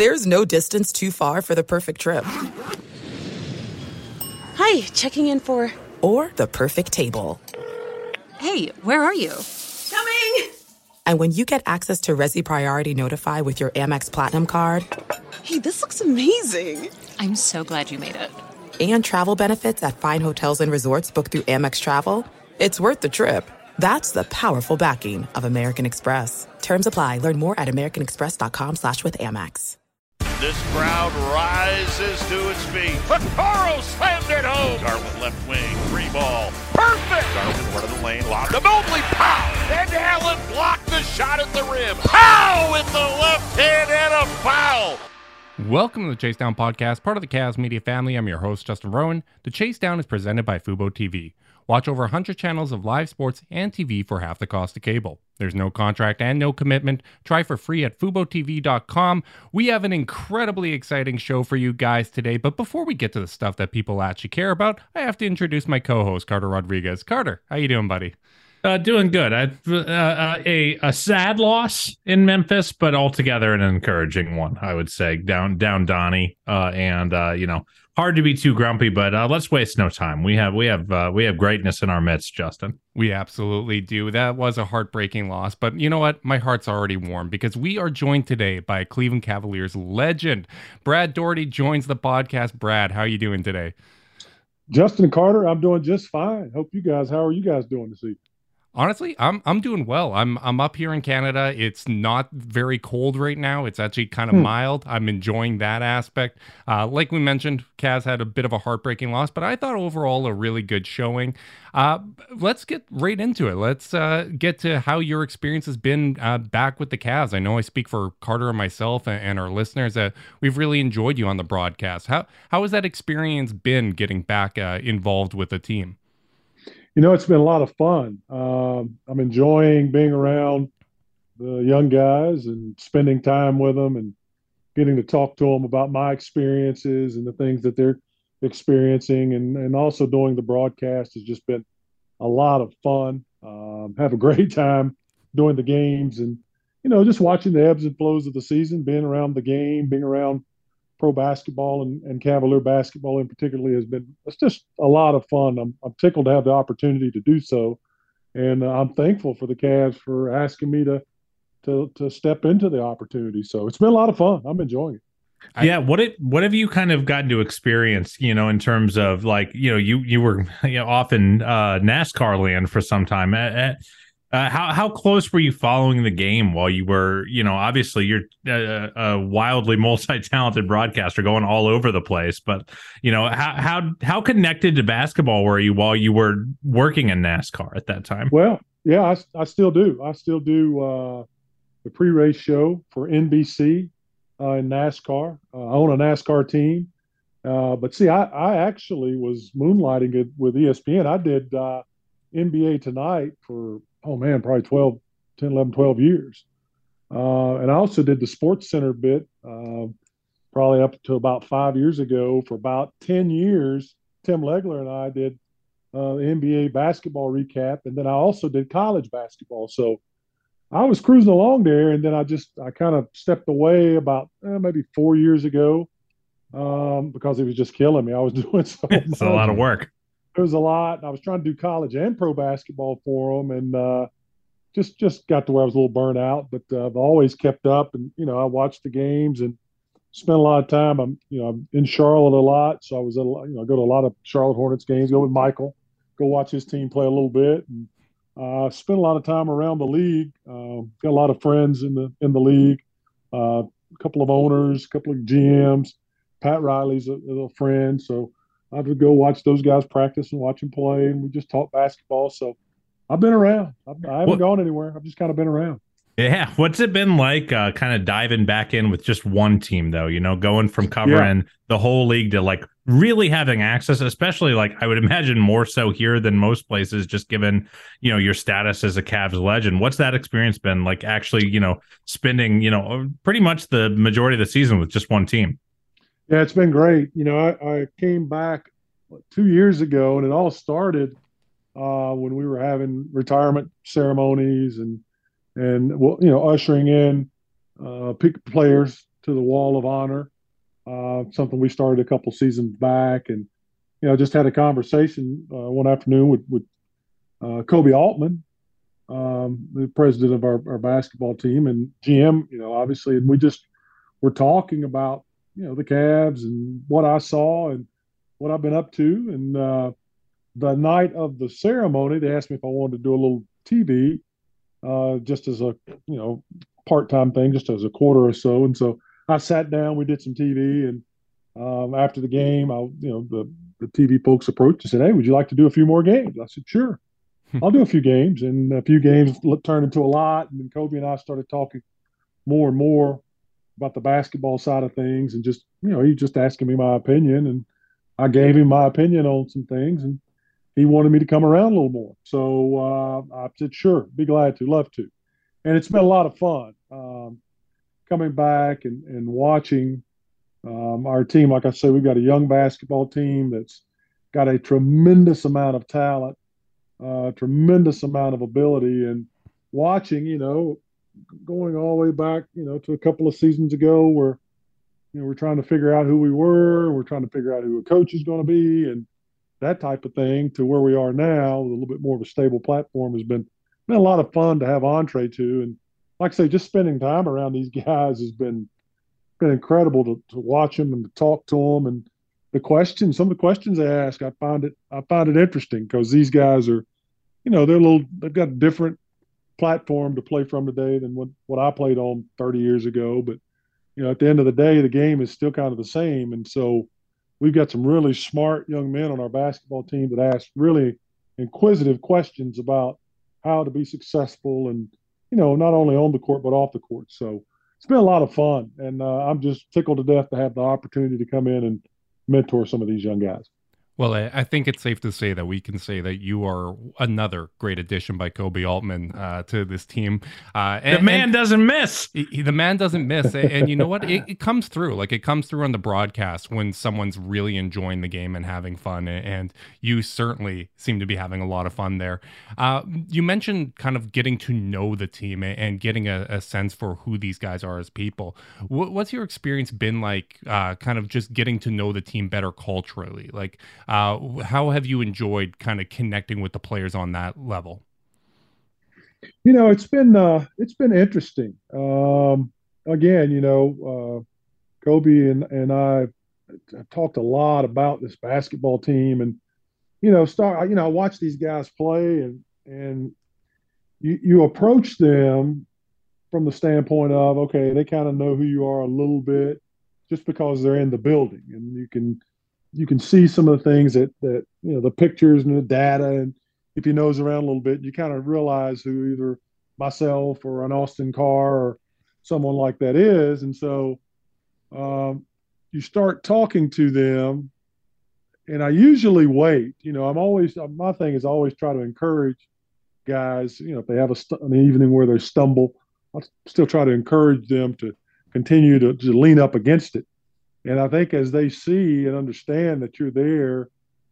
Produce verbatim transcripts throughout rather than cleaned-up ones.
There's no distance too far for the perfect trip. Hi, checking in for... Or the perfect table. Hey, where are you? Coming! And when you get access to Resi Priority Notify with your Amex Platinum card... Hey, this looks amazing. I'm so glad you made it. And travel benefits at fine hotels and resorts booked through Amex Travel, it's worth the trip. That's the powerful backing of American Express. Terms apply. Learn more at americanexpress.com slash with Amex. This crowd rises to its feet. Vaccaro slammed it home. Garland left wing, three ball. Perfect! Garland went to the lane, lobbed to Mobley. Pow! And Allen blocked the shot at the rim. Pow! With the left hand and a foul. Welcome to the Chase Down Podcast, part of the Cavs Media family. I'm your host, Justin Rowan. The Chase Down is presented by Fubo T V. Watch over one hundred channels of live sports and T V for half the cost of cable. There's no contract and no commitment. Try for free at fubo t v dot com. We have an incredibly exciting show for you guys today, but before we get to the stuff that people actually care about, I have to introduce my co-host, Carter Rodriguez. Carter, how you doing, buddy? Uh, doing good. I, uh, uh, a a sad loss in Memphis, but altogether an encouraging one, I would say. Down down Donnie, uh, and uh, you know, hard to be too grumpy, but uh, let's waste no time. We have we have uh, we have greatness in our midst, Justin. We absolutely do. That was a heartbreaking loss, but you know what? My heart's already warm because we are joined today by Cleveland Cavaliers legend. Brad Daugherty joins the podcast. Brad, how are you doing today? Justin and Carter, I'm doing just fine. Hope you guys, how are you guys doing this evening? Honestly, I'm I'm doing well. I'm I'm up here in Canada. It's not very cold right now. It's actually kind of hmm. mild. I'm enjoying that aspect. Uh, like we mentioned, Cavs had a bit of a heartbreaking loss, but I thought overall a really good showing. Uh, let's get right into it. Let's uh, get to how your experience has been uh, back with the Cavs. I know I speak for Carter and myself and, and our listeners that we've really enjoyed you on the broadcast. How how has that experience been getting back uh, involved with the team? You know, it's been a lot of fun. Um, I'm enjoying being around the young guys and spending time with them and getting to talk to them about my experiences and the things that they're experiencing. And, and also doing the broadcast has just been a lot of fun. Um, have a great time doing the games and, you know, just watching the ebbs and flows of the season, being around the game, being around pro basketball and, and Cavalier basketball in particular has been, it's just a lot of fun. I'm, I'm tickled to have the opportunity to do so. And uh, I'm thankful for the Cavs for asking me to, to, to step into the opportunity. So it's been a lot of fun. I'm enjoying it. Yeah. What it, what have you kind of gotten to experience, you know, in terms of like, you know, you, you were you know, off in uh, NASCAR land for some time. Uh, Uh, how how close were you following the game while you were, you know, obviously you're a, a wildly multi-talented broadcaster going all over the place, but, you know, how how how connected to basketball were you while you were working in NASCAR at that time? Well, yeah, I, I still do. I still do uh, the pre-race show for N B C uh, in NASCAR. Uh, I own a NASCAR team. Uh, but see, I, I actually was moonlighting it with E S P N. I did uh, N B A Tonight for oh man, probably twelve, ten, eleven, twelve years. Uh, and I also did the Sports Center bit uh, probably up to about five years ago. For about ten years, Tim Legler and I did uh, the N B A basketball recap. And then I also did college basketball. So I was cruising along there. And then I just, I kind of stepped away about eh, maybe four years ago um, because it was just killing me. I was doing so much. It's a lot of work. It was a lot. I was trying to do college and pro basketball for them, and uh, just just got to where I was a little burnt out. But uh, I've always kept up, and you know, I watched the games and spent a lot of time. I'm you know I'm in Charlotte a lot, so I was at a, you know I go to a lot of Charlotte Hornets games. Go with Michael, go watch his team play a little bit, and uh, spent a lot of time around the league. Uh, got a lot of friends in the in the league, uh, a couple of owners, a couple of G Ms. Pat Riley's a, a friend, so I would go watch those guys practice and watch them play, and we just talk basketball. So I've been around. I, I haven't well, gone anywhere. I've just kind of been around. Yeah. What's it been like uh, kind of diving back in with just one team, though, you know, going from covering yeah. the whole league to like really having access, especially like I would imagine more so here than most places, just given, you know, your status as a Cavs legend. What's that experience been like actually, you know, spending, you know, pretty much the majority of the season with just one team? Yeah, it's been great. You know, I, I came back two years ago, and it all started uh, when we were having retirement ceremonies and and well, you know, ushering in uh, pick players to the Wall of Honor, uh, something we started a couple seasons back, and you know, just had a conversation uh, one afternoon with with uh, Kobe Altman, um, the president of our, our basketball team, and G M. You know, obviously, and we just were talking about you know the Cavs and what I saw and what I've been up to. And uh, the night of the ceremony, they asked me if I wanted to do a little T V, uh, just as a you know part-time thing, just as a quarter or so. And so I sat down, we did some T V, and um, after the game, I you know the the T V folks approached and said, "Hey, would you like to do a few more games?" I said, "Sure, I'll do a few games." And a few games turned into a lot, and then Kobe and I started talking more and more about the basketball side of things, and just you know he just asking me my opinion, and I gave him my opinion on some things, and he wanted me to come around a little more. So uh, I said, "Sure, be glad to, love to." And it's been a lot of fun um, coming back and, and watching um, our team. Like I said, we've got a young basketball team that's got a tremendous amount of talent, uh, tremendous amount of ability, and watching, you know, going all the way back, you know, to a couple of seasons ago where, you know, we're trying to figure out who we were, we're trying to figure out who a coach is going to be, and that type of thing, to where we are now with a little bit more of a stable platform has been been a lot of fun to have entree to. And like I say, just spending time around these guys has been been incredible to, to watch them and to talk to them, and the questions, some of the questions they ask, I find it I find it interesting, because these guys are, you know, they're a little they've got a different platform to play from today than what, what I played on thirty years ago. But, you know, at the end of the day, the game is still kind of the same. And so we've got some really smart young men on our basketball team that ask really inquisitive questions about how to be successful, and, you know, not only on the court, but off the court. So it's been a lot of fun. And uh, I'm just tickled to death to have the opportunity to come in and mentor some of these young guys. Well, I I think it's safe to say that we can say that you are another great addition by Kobe Altman uh, to this team. Uh, and, the man and doesn't miss. He, the man doesn't miss. And, and you know what? It, it comes through. Like, it comes through on the broadcast when someone's really enjoying the game and having fun. And you certainly seem to be having a lot of fun there. Uh, you mentioned kind of getting to know the team and getting a, a sense for who these guys are as people. What, what's your experience been like, uh, kind of just getting to know the team better culturally? Like, Uh, how have you enjoyed kind of connecting with the players on that level? You know, it's been uh, it's been interesting. Um, again, you know, uh, Kobe and and I have talked a lot about this basketball team, and you know, start. You know, I watch these guys play, and and you you approach them from the standpoint of, okay, they kind of know who you are a little bit, just because they're in the building, and you can. You can see some of the things that, that, you know, the pictures and the data. And if you nose around a little bit, you kind of realize who either myself or an Austin Carr or someone like that is. And so um, you start talking to them, and I usually wait. You know, I'm always, my thing is always try to encourage guys, you know, if they have a st- an evening where they stumble, I'll still try to encourage them to continue to, to lean up against it. And I think as they see and understand that you're there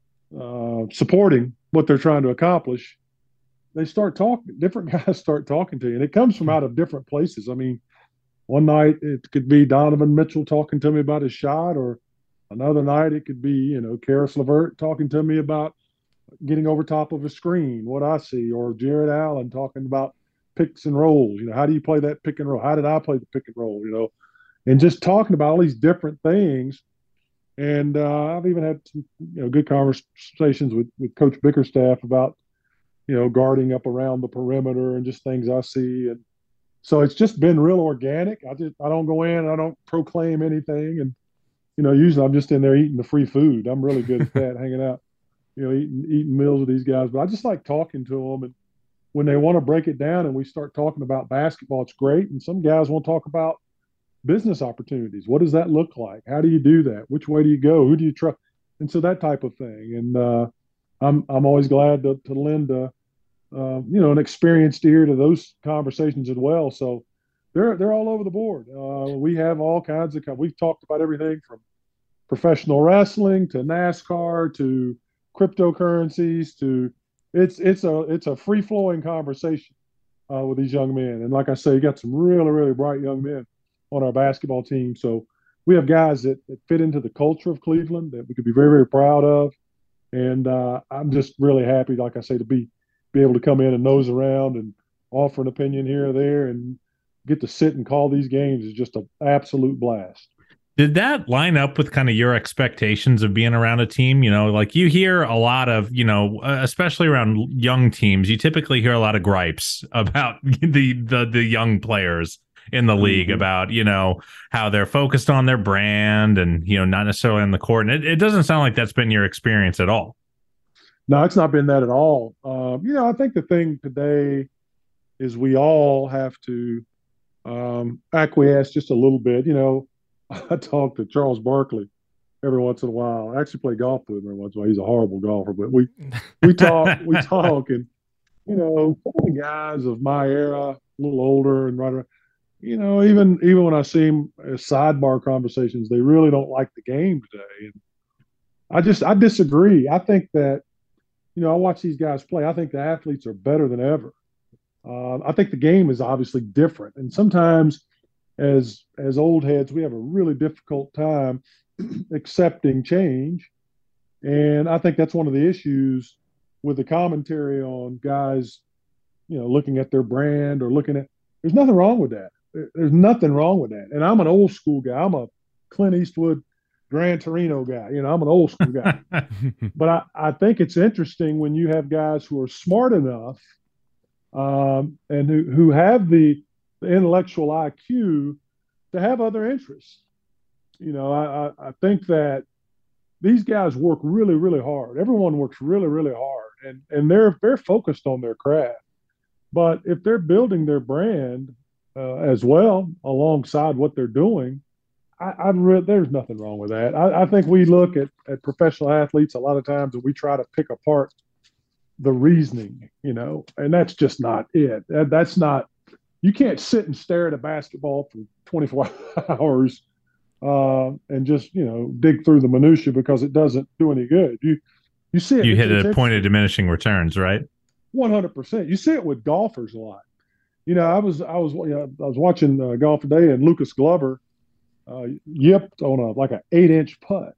uh, supporting what they're trying to accomplish, they start talking. Different guys start talking to you. And it comes from out of different places. I mean, one night it could be Donovan Mitchell talking to me about his shot, or another night it could be, you know, Karis LeVert talking to me about getting over top of a screen, what I see, or Jared Allen talking about picks and rolls. You know, how do you play that pick and roll? How did I play the pick and roll, you know? And just talking about all these different things. And uh, I've even had some, you know, good conversations with, with Coach Bickerstaff about, you know, guarding up around the perimeter and just things I see. And so it's just been real organic. I just, I don't go in, I don't proclaim anything. And, you know, usually I'm just in there eating the free food. I'm really good at that, hanging out, you know, eating, eating meals with these guys. But I just like talking to them. And when they want to break it down and we start talking about basketball, it's great. And some guys want to talk about business opportunities. What does that look like? How do you do that? Which way do you go? Who do you trust? And so that type of thing. And uh, I'm I'm always glad to, to lend a, uh, you know, an experienced ear to those conversations as well. So they're they're all over the board. Uh, we have all kinds of. We've talked about everything from professional wrestling to NASCAR to cryptocurrencies to it's it's a it's a free flowing conversation uh, with these young men. And like I say, you got some really really bright young men on our basketball team. So we have guys that, that fit into the culture of Cleveland that we could be very, very proud of. And uh, I'm just really happy, like I say, to be be able to come in and nose around and offer an opinion here or there and get to sit and call these games is just an absolute blast. Did that line up with kind of your expectations of being around a team? You know, like you hear a lot of, you know, especially around young teams, you typically hear a lot of gripes about the the, the young players in the league mm-hmm. about, you know, how they're focused on their brand and, you know, not necessarily on the court. And it, it doesn't sound like that's been your experience at all. No, it's not been that at all. Um, you know, I think the thing today is we all have to um, acquiesce just a little bit. You know, I talk to Charles Barkley every once in a while. I actually play golf with him every once in a while. He's a horrible golfer, but we we talk, we talk, and you know, some of the guys of my era, a little older and right around, you know, even even when I see them as sidebar conversations, they really don't like the game today. And I just I disagree. I think that, you know, I watch these guys play. I think the athletes are better than ever. Uh, I think the game is obviously different, and sometimes, as as old heads, we have a really difficult time accepting change. And I think that's one of the issues with the commentary on guys, you know, looking at their brand or looking at. There's nothing wrong with that. There's nothing wrong with that. And I'm an old school guy. I'm a Clint Eastwood, Gran Torino guy. You know, I'm an old school guy. But I, I think it's interesting when you have guys who are smart enough um, and who, who have the, the intellectual I Q to have other interests. You know, I, I, I think that these guys work really, really hard. Everyone works really, really hard, and, and they're they're focused on their craft. But if they're building their brand uh, as well alongside what they're doing, I, I re- there's nothing wrong with that. I, I think we look at, at professional athletes a lot of times and we try to pick apart the reasoning, you know, and that's just not it. That, that's not – you can't sit and stare at a basketball for twenty-four hours uh, and just, you know, dig through the minutia because it doesn't do any good. You you see it. You hit a point of diminishing returns, right? one hundred percent. You see it with golfers a lot. You know, I was I was you know, I was watching uh, golf today, and Lucas Glover uh, yipped on a like an eight inch putt,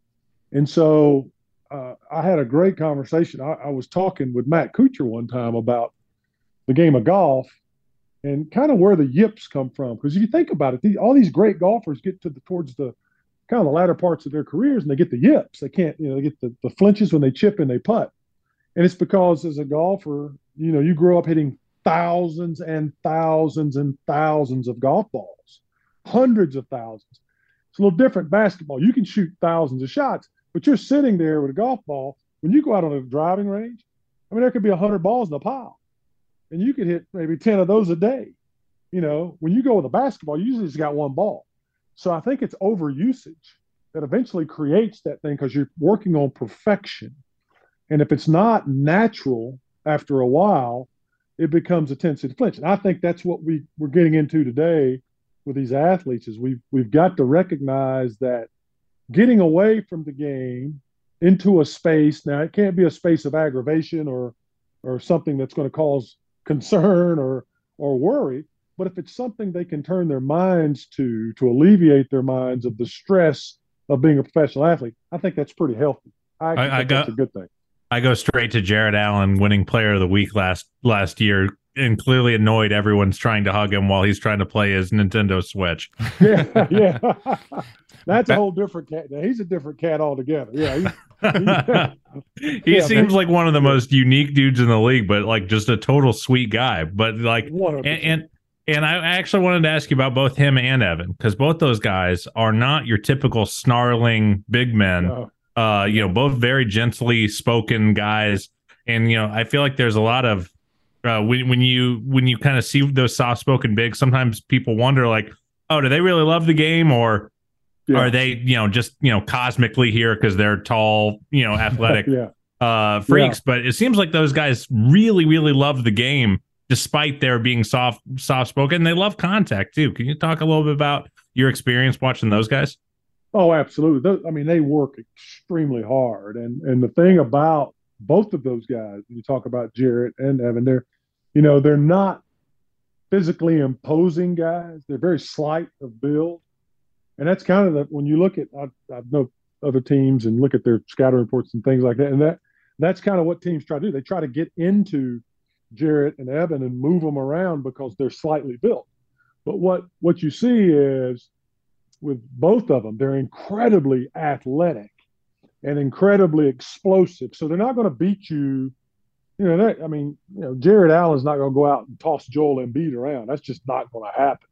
and so uh, I had a great conversation. I, I was talking with Matt Kuchar one time about the game of golf and kind of where the yips come from. Because if you think about it, the, all these great golfers get to the towards the kind of the latter parts of their careers, and they get the yips. They can't, you know, they get the, the flinches when they chip and they putt. And it's because as a golfer, you know, you grow up hitting thousands and thousands and thousands of golf balls, hundreds of thousands. It's a little different basketball. You can shoot thousands of shots, but you're sitting there with a golf ball. When you go out on a driving range, I mean, there could be a hundred balls in a pile, and you could hit maybe ten of those a day. You know, when you go with a basketball, you usually just got one ball. So I think it's overusage that eventually creates that thing because you're working on perfection. And if it's not natural after a while, it becomes a tendency to flinch. And I think that's what we, we're getting into today with these athletes is we've, we've got to recognize that getting away from the game into a space, now it can't be a space of aggravation or or something that's going to cause concern or or worry, but if it's something they can turn their minds to, to alleviate their minds of the stress of being a professional athlete, I think that's pretty healthy. I, I, I think got, that's a good thing. I go straight to Jared Allen winning Player of the Week last last year, and clearly annoyed everyone's trying to hug him while he's trying to play his Nintendo Switch. Yeah, yeah. That's a whole different cat. He's a different cat altogether. Yeah. He, he yeah, seems man. like one of the most unique dudes in the league, but like just a total sweet guy. But like, and, and and I actually wanted to ask you about both him and Evan, because both those guys are not your typical snarling big men. No. Uh, you know, both very gently spoken guys, and you know, I feel like there's a lot of uh, when when you when you kind of see those soft spoken bigs, sometimes people wonder like, oh, do they really love the game, or yeah. are they, you know, just you know cosmically here because they're tall, you know, athletic yeah. uh, freaks? Yeah. But it seems like those guys really, really love the game, despite their being soft soft spoken. They love contact too. Can you talk a little bit about your experience watching those guys? Oh, absolutely. I mean, they work extremely hard. And and the thing about both of those guys, when you talk about Jarrett and Evan, they're, you know, they're not physically imposing guys. They're very slight of build. And that's kind of the, when you look at, I, I know other teams and look at their scouting reports and things like that. And that that's kind of what teams try to do. They try to get into Jarrett and Evan and move them around because they're slightly built. But what, what you see is with both of them, they're incredibly athletic and incredibly explosive. So they're not going to beat you. You know, that, I mean, you know, Jared Allen's not going to go out and toss Joel Embiid around. That's just not going to happen.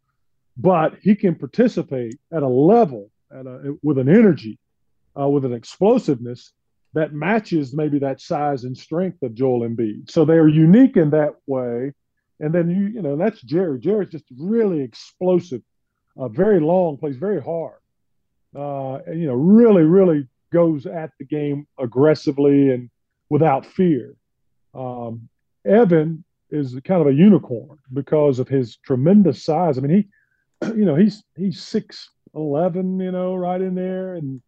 But he can participate at a level, at a, with an energy, uh, with an explosiveness that matches maybe that size and strength of Joel Embiid. So they're unique in that way. And then, you you know, that's Jared. Jared's just really explosive, uh, very long, plays very hard. Uh, and, you know, really, really goes at the game aggressively and without fear. Um, Evan is kind of a unicorn because of his tremendous size. I mean, he, you know, he's he's six eleven, you know, right in there, and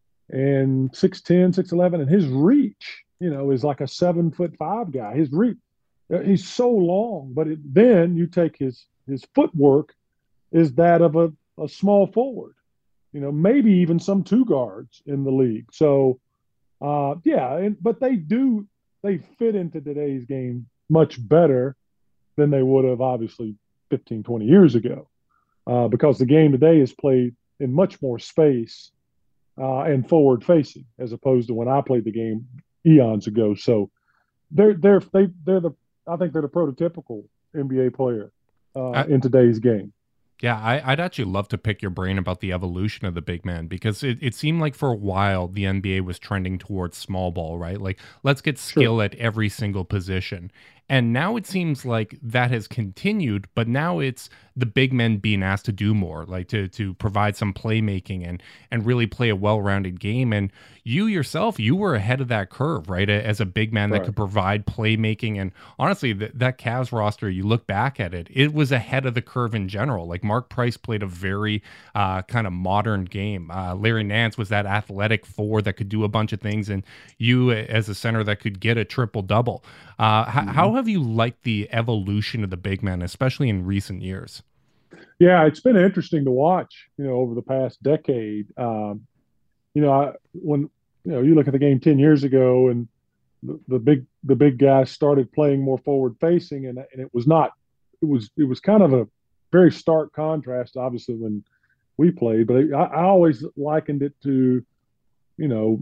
and six ten, six eleven, and his reach, you know, is like a seven foot five guy. His reach, he's so long, but it, then you take his his footwork is that of a, a small forward, you know, maybe even some two guards in the league. So, uh, yeah, and, but they do. They fit into today's game much better than they would have obviously fifteen, twenty years ago, uh, because the game today is played in much more space uh, and forward facing as opposed to when I played the game eons ago. So they're they're they they're the I think they're the prototypical N B A player uh, I, in today's game. Yeah, I, I'd actually love to pick your brain about the evolution of the big man, because it, it seemed like for a while the N B A was trending towards small ball, right? Like, let's get skill sure. at every single position. And now it seems like that has continued, but now it's the big men being asked to do more, like to to provide some playmaking and and really play a well-rounded game. And you yourself, you were ahead of that curve, right? As a big man right. that could provide playmaking. And honestly, that, that Cavs roster, you look back at it, it was ahead of the curve in general. Like Mark Price played a very uh, kind of modern game. Uh, Larry Nance was that athletic four that could do a bunch of things, and you as a center that could get a triple-double. Uh, mm-hmm. h- how have you liked the evolution of the big man, especially in recent years? Yeah, it's been interesting to watch, you know, over the past decade. Um, you know, I, when, you know, you look at the game ten years ago and the, the big, the big guys started playing more forward facing, and, and it was not, it was, it was kind of a very stark contrast, obviously, when we played, but I, I always likened it to, you know,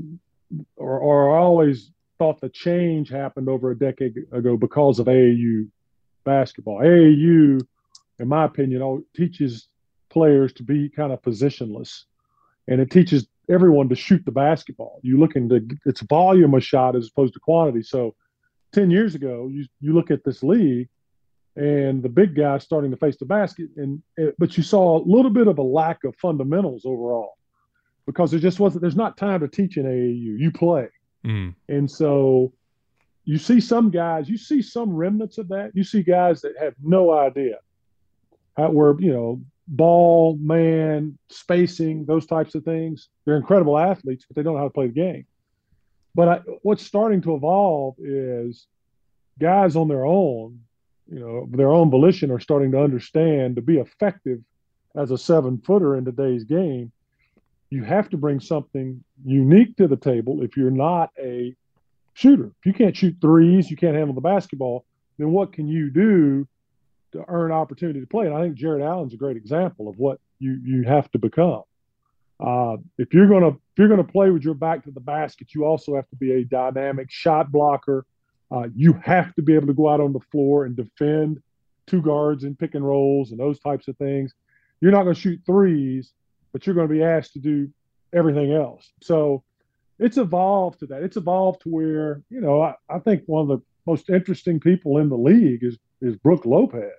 or, or I always thought the change happened over a decade ago because of A A U basketball. A A U, in my opinion, teaches players to be kind of positionless, and it teaches everyone to shoot the basketball. You look into it's volume of shot as opposed to quantity. So ten years ago, you you look at this league, and the big guys starting to face the basket, and it, but you saw a little bit of a lack of fundamentals overall because there just wasn't. There's not time to teach in A A U. You play. Mm. And so you see some guys, you see some remnants of that. You see guys that have no idea how where, you know, ball, man, spacing, those types of things. They're incredible athletes, but they don't know how to play the game. But I, what's starting to evolve is guys on their own, you know, their own volition are starting to understand to be effective as a seven footer in today's game. You have to bring something unique to the table if you're not a shooter. If you can't shoot threes, you can't handle the basketball, then what can you do to earn opportunity to play? And I think Jared Allen's a great example of what you you have to become. Uh, if you're gonna if you're gonna play with your back to the basket, you also have to be a dynamic shot blocker. Uh, you have to be able to go out on the floor and defend two guards and pick and rolls and those types of things. You're not going to shoot threes, but you're going to be asked to do everything else. So it's evolved to that. It's evolved to where, you know, I, I think one of the most interesting people in the league is is Brook Lopez.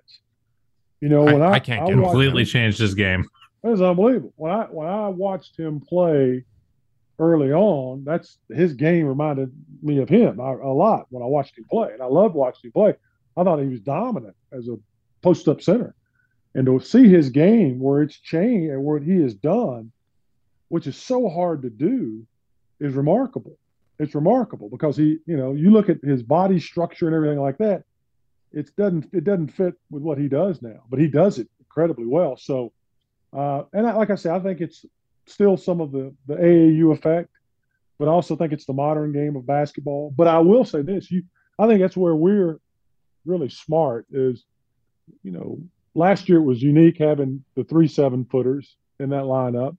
You know, when I, I, I can't I completely change this game. It was unbelievable. When I when I watched him play early on, that's his game reminded me of him a, a lot when I watched him play. And I loved watching him play. I thought he was dominant as a post-up center. And to see his game where it's changed and what he has done, which is so hard to do, is remarkable. It's remarkable because he, you know, you look at his body structure and everything like that. it doesn't it doesn't fit with what he does now, but he does it incredibly well. So, uh, and I, like I said, I think it's still some of the the A A U effect, but I also think it's the modern game of basketball. But I will say this: you, I think that's where we're really smart. Is you know, last year it was unique having the three seven footers in that lineup,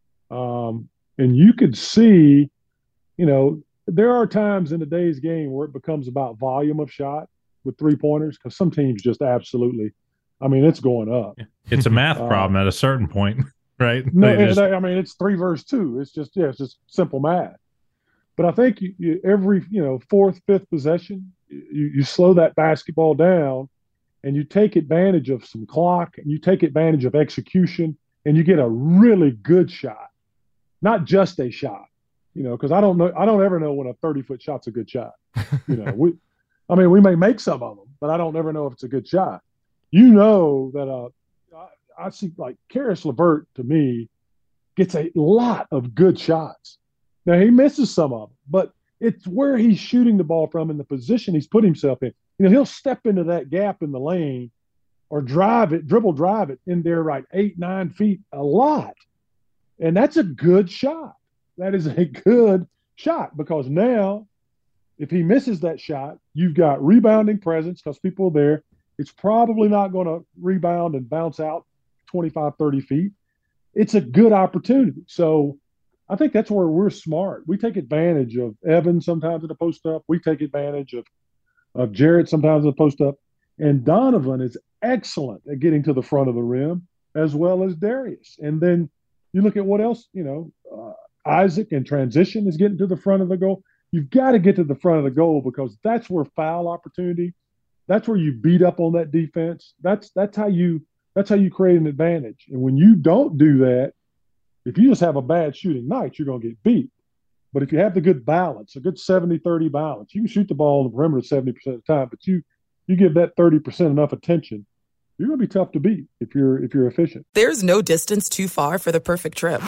um, and you could see, you know, there are times in today's game where it becomes about volume of shot with three pointers because some teams just absolutely, I mean, it's going up. It's a math uh, problem at a certain point, right? No, They just- I mean, it's three versus two. It's just, yeah, it's just simple math. But I think you, you, every, you know, fourth, fifth possession, you, you slow that basketball down and you take advantage of some clock and you take advantage of execution and you get a really good shot, not just a shot, you know, because I don't know, I don't ever know when a thirty foot shot's a good shot. You know, we, I mean, we may make some of them, but I don't ever know if it's a good shot. You know that uh, I, I see like Karis LeVert to me gets a lot of good shots. Now he misses some of them, but it's where he's shooting the ball from and the position he's put himself in. You know, he'll step into that gap in the lane or drive it, dribble drive it in there right eight, nine feet a lot. And that's a good shot. That is a good shot because now if he misses that shot, you've got rebounding presence because people are there. It's probably not going to rebound and bounce out twenty-five, thirty feet. It's a good opportunity. So I think that's where we're smart. We take advantage of Evan sometimes in the post up. We take advantage of, of Jarrett sometimes in the post up. And Donovan is excellent at getting to the front of the rim as well as Darius. And then you look at what else, you know, uh, Isaac in transition is getting to the front of the goal. You've got to get to the front of the goal because that's where foul opportunity, that's where you beat up on that defense. That's that's how you that's how you create an advantage. And when you don't do that, if you just have a bad shooting night, you're going to get beat. But if you have the good balance, a good seventy thirty balance, you can shoot the ball on the perimeter seventy percent of the time, but you you give that thirty percent enough attention, you're going to be tough to beat if you're if you're efficient. There's no distance too far for the perfect trip.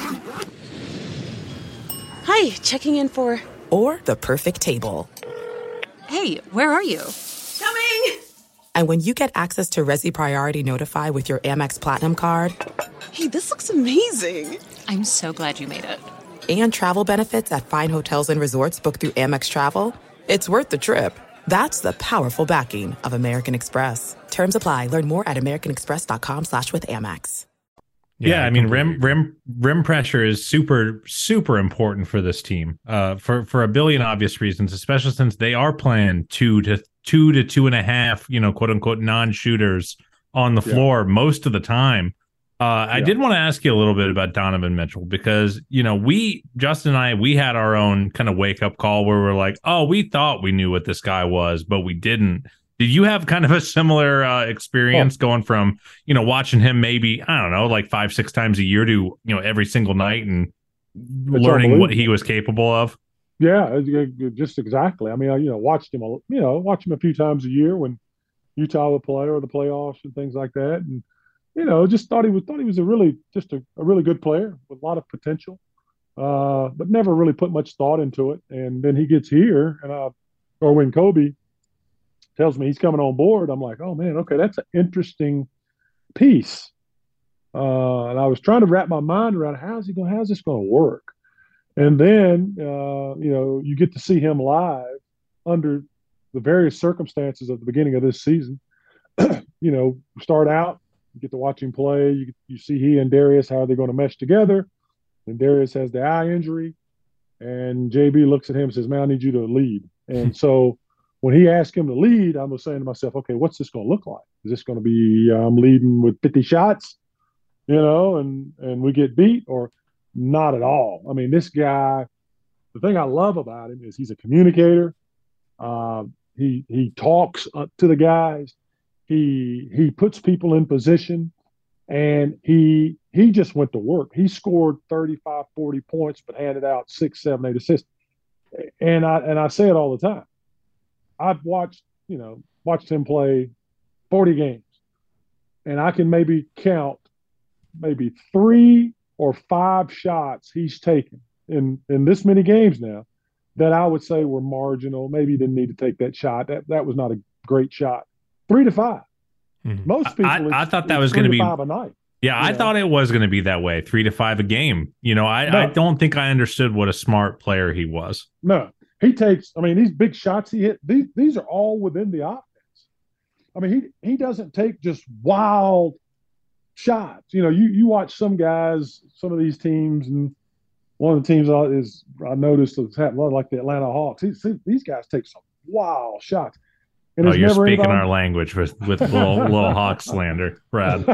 Hi, checking in for... Or the perfect table. Hey, where are you? Coming! And when you get access to Resi Priority Notify with your Amex Platinum card... Hey, this looks amazing. I'm so glad you made it. And travel benefits at fine hotels and resorts booked through Amex Travel, it's worth the trip. That's the powerful backing of American Express. Terms apply. Learn more at americanexpress.com slash with Amex. Yeah, Yeah, I mean, completely rim rim rim pressure is super super important for this team, uh, for for a billion obvious reasons, especially since they are playing two to two to two and a half, you know, quote unquote non shooters on the Yeah. floor most of the time. Uh, I Yeah. did want to ask you a little bit about Donovan Mitchell because you know we Justin and I we had our own kind of wake up call where we're like, oh, we thought we knew what this guy was, but we didn't. Did you have kind of a similar uh, experience going from, you know, watching him maybe, I don't know, like five, six times a year to, you know, every single night and learning what he was capable of? Yeah, it- it- just exactly. I mean, I, you know, watched him, a, you know, watched him a few times a year when Utah would play or the playoffs and things like that, and you know, just thought he was thought he was a really just a, a really good player with a lot of potential, uh, but never really put much thought into it. And then he gets here, and uh, or when Kobe tells me he's coming on board, I'm like, oh man, okay, that's an interesting piece. Uh, and I was trying to wrap my mind around how's he going, how's this going to work? And then, uh, you know, you get to see him live under the various circumstances at the beginning of this season. You know, start out, you get to watch him play. You, you see he and Darius, how they're going to mesh together. And Darius has the eye injury. And J B looks at him and says, man, I need you to lead. And so when he asked him to lead, I was saying to myself, okay, what's this going to look like? Is this going to be I'm um, leading with fifty shots, you know, and, and we get beat, or not at all? I mean, this guy, the thing I love about him is he's a communicator. Uh, he he talks uh, to the guys. He he puts people in position, and he he just went to work. He scored thirty-five, forty points, but handed out six, seven, eight assists. And I and I say it all the time. I've watched, you know, watched him play forty games, and I can maybe count maybe three or five shots he's taken in in this many games now that I would say were marginal. Maybe he didn't need to take that shot. That that was not a great shot. three to five. Mhm. Most people, I, I it's, thought that it's was three going to to be five a night. Yeah, I know? thought it was going to be that way, three to five a game. You know, I, No. I don't think I understood what a smart player he was. No, he takes. I mean, these big shots he hit. These these are all within the offense. I mean, he he doesn't take just wild shots. You know, you you watch some guys, some of these teams, and one of the teams is I noticed is like the Atlanta Hawks. These, these guys take some wild shots. And oh, you're speaking our language with with little little Hawk slander, Brad.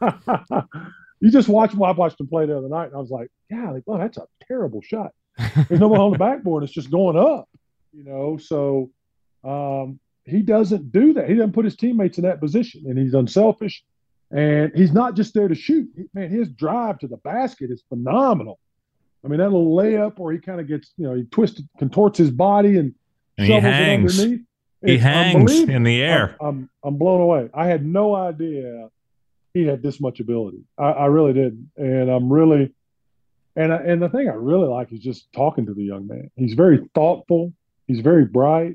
You just watch them. I watched them play the other night, and I was like, "Yeah, like, oh, that's a terrible shot." There's no one on the backboard; it's just going up. You know, so um, he doesn't do that. He doesn't put his teammates in that position, and he's unselfish. And he's not just there to shoot. Man, his drive to the basket is phenomenal. I mean, that little layup where he kind of gets, you know, he twists, contorts his body and, and shovels he hangs. it underneath. He it's hangs in the air. I'm, I'm I'm blown away. I had no idea he had this much ability. I, I really didn't, and I'm really, and I, and the thing I really like is just talking to the young man. He's very thoughtful. He's very bright.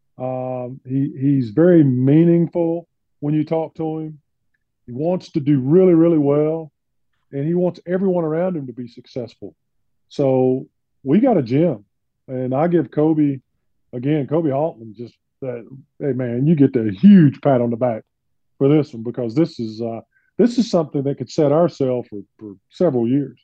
Um, he he's very meaningful when you talk to him. He wants to do really really well, and he wants everyone around him to be successful. So we got a gem, and I give Kobe again. Kobe Altman just. That, hey man, you get the huge pat on the back for this one because this is uh, this is something that could set ourselves for, for several years.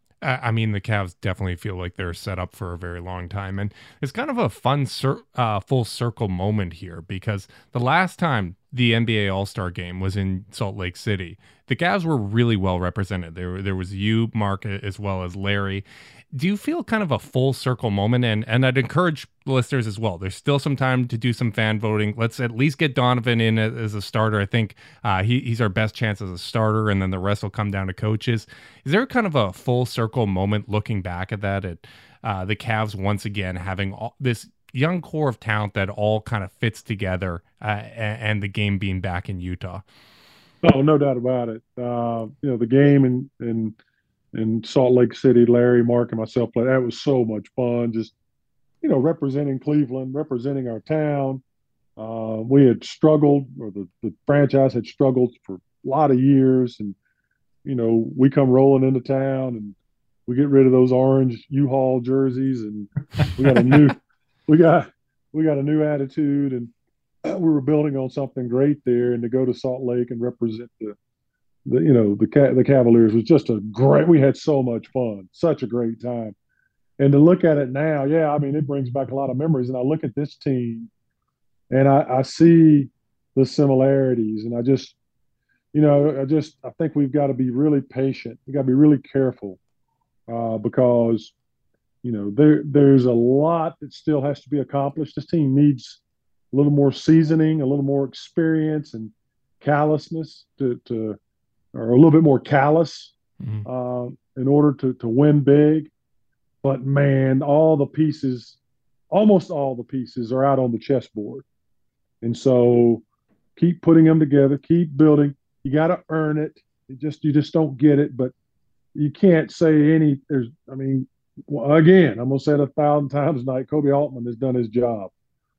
I mean, the Cavs definitely feel like they're set up for a very long time, and it's kind of a fun cir- uh, full circle moment here because the last time the N B A All-Star Game was in Salt Lake City, the Cavs were really well represented. There, there was you, Mark, as well as Larry. Do you feel kind of a full circle moment? And and I'd encourage listeners as well. There's still some time to do some fan voting. Let's at least get Donovan in as a starter. I think uh, he, he's our best chance as a starter, and then the rest will come down to coaches. Is there kind of a full circle moment looking back at that, at uh, the Cavs once again having all, this young core of talent that all kind of fits together, uh, and, and the game being back in Utah? Oh, no doubt about it. Uh, you know, the game in, in in Salt Lake City, Larry, Mark, and myself played. That was so much fun. Just, you know, representing Cleveland, representing our town. Uh, we had struggled, or the, the franchise had struggled for a lot of years. And, you know, we come rolling into town and we get rid of those orange U-Haul jerseys, and we got a new, we got, we got a new attitude, and we were building on something great there. And to go to Salt Lake and represent the, the you know, the the Cavaliers was just a great. We had so much fun, such a great time. And to look at it now, yeah, I mean, it brings back a lot of memories. And I look at this team, and I, I see the similarities, and I just, you know, I just I think we've got to be really patient. We got to be really careful uh, because, you know, there there's a lot that still has to be accomplished. This team needs a little more seasoning, a little more experience, and callousness to, to or a little bit more callous mm-hmm. uh, in order to to win big. But man, all the pieces, almost all the pieces, are out on the chessboard, and so keep putting them together, keep building. You got to earn it. You just you just don't get it, but you can't say any. There's, I mean, well, again, I'm gonna say it a thousand times tonight. Kobe Altman has done his job.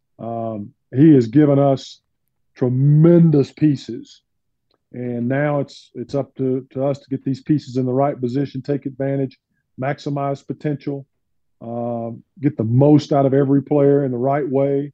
Um, he has given us tremendous pieces, and now it's it's up to, to us to get these pieces in the right position, take advantage, maximize potential, um, get the most out of every player in the right way,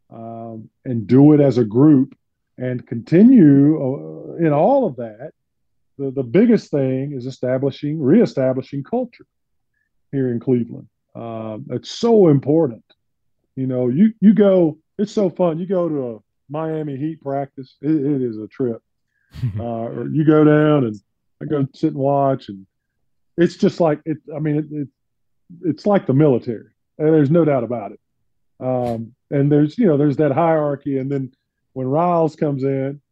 um, and do it as a group, and continue uh, in all of that. The the biggest thing is establishing, reestablishing culture here in Cleveland. Um, it's so important. You know, you you go. It's so fun. You go to a Miami Heat practice. It, it is a trip. uh, or you go down and I go sit and watch, and it's just like it. I mean, it, it it's like the military. And there's no doubt about it. Um, and there's you know there's that hierarchy, and then when Riles comes in,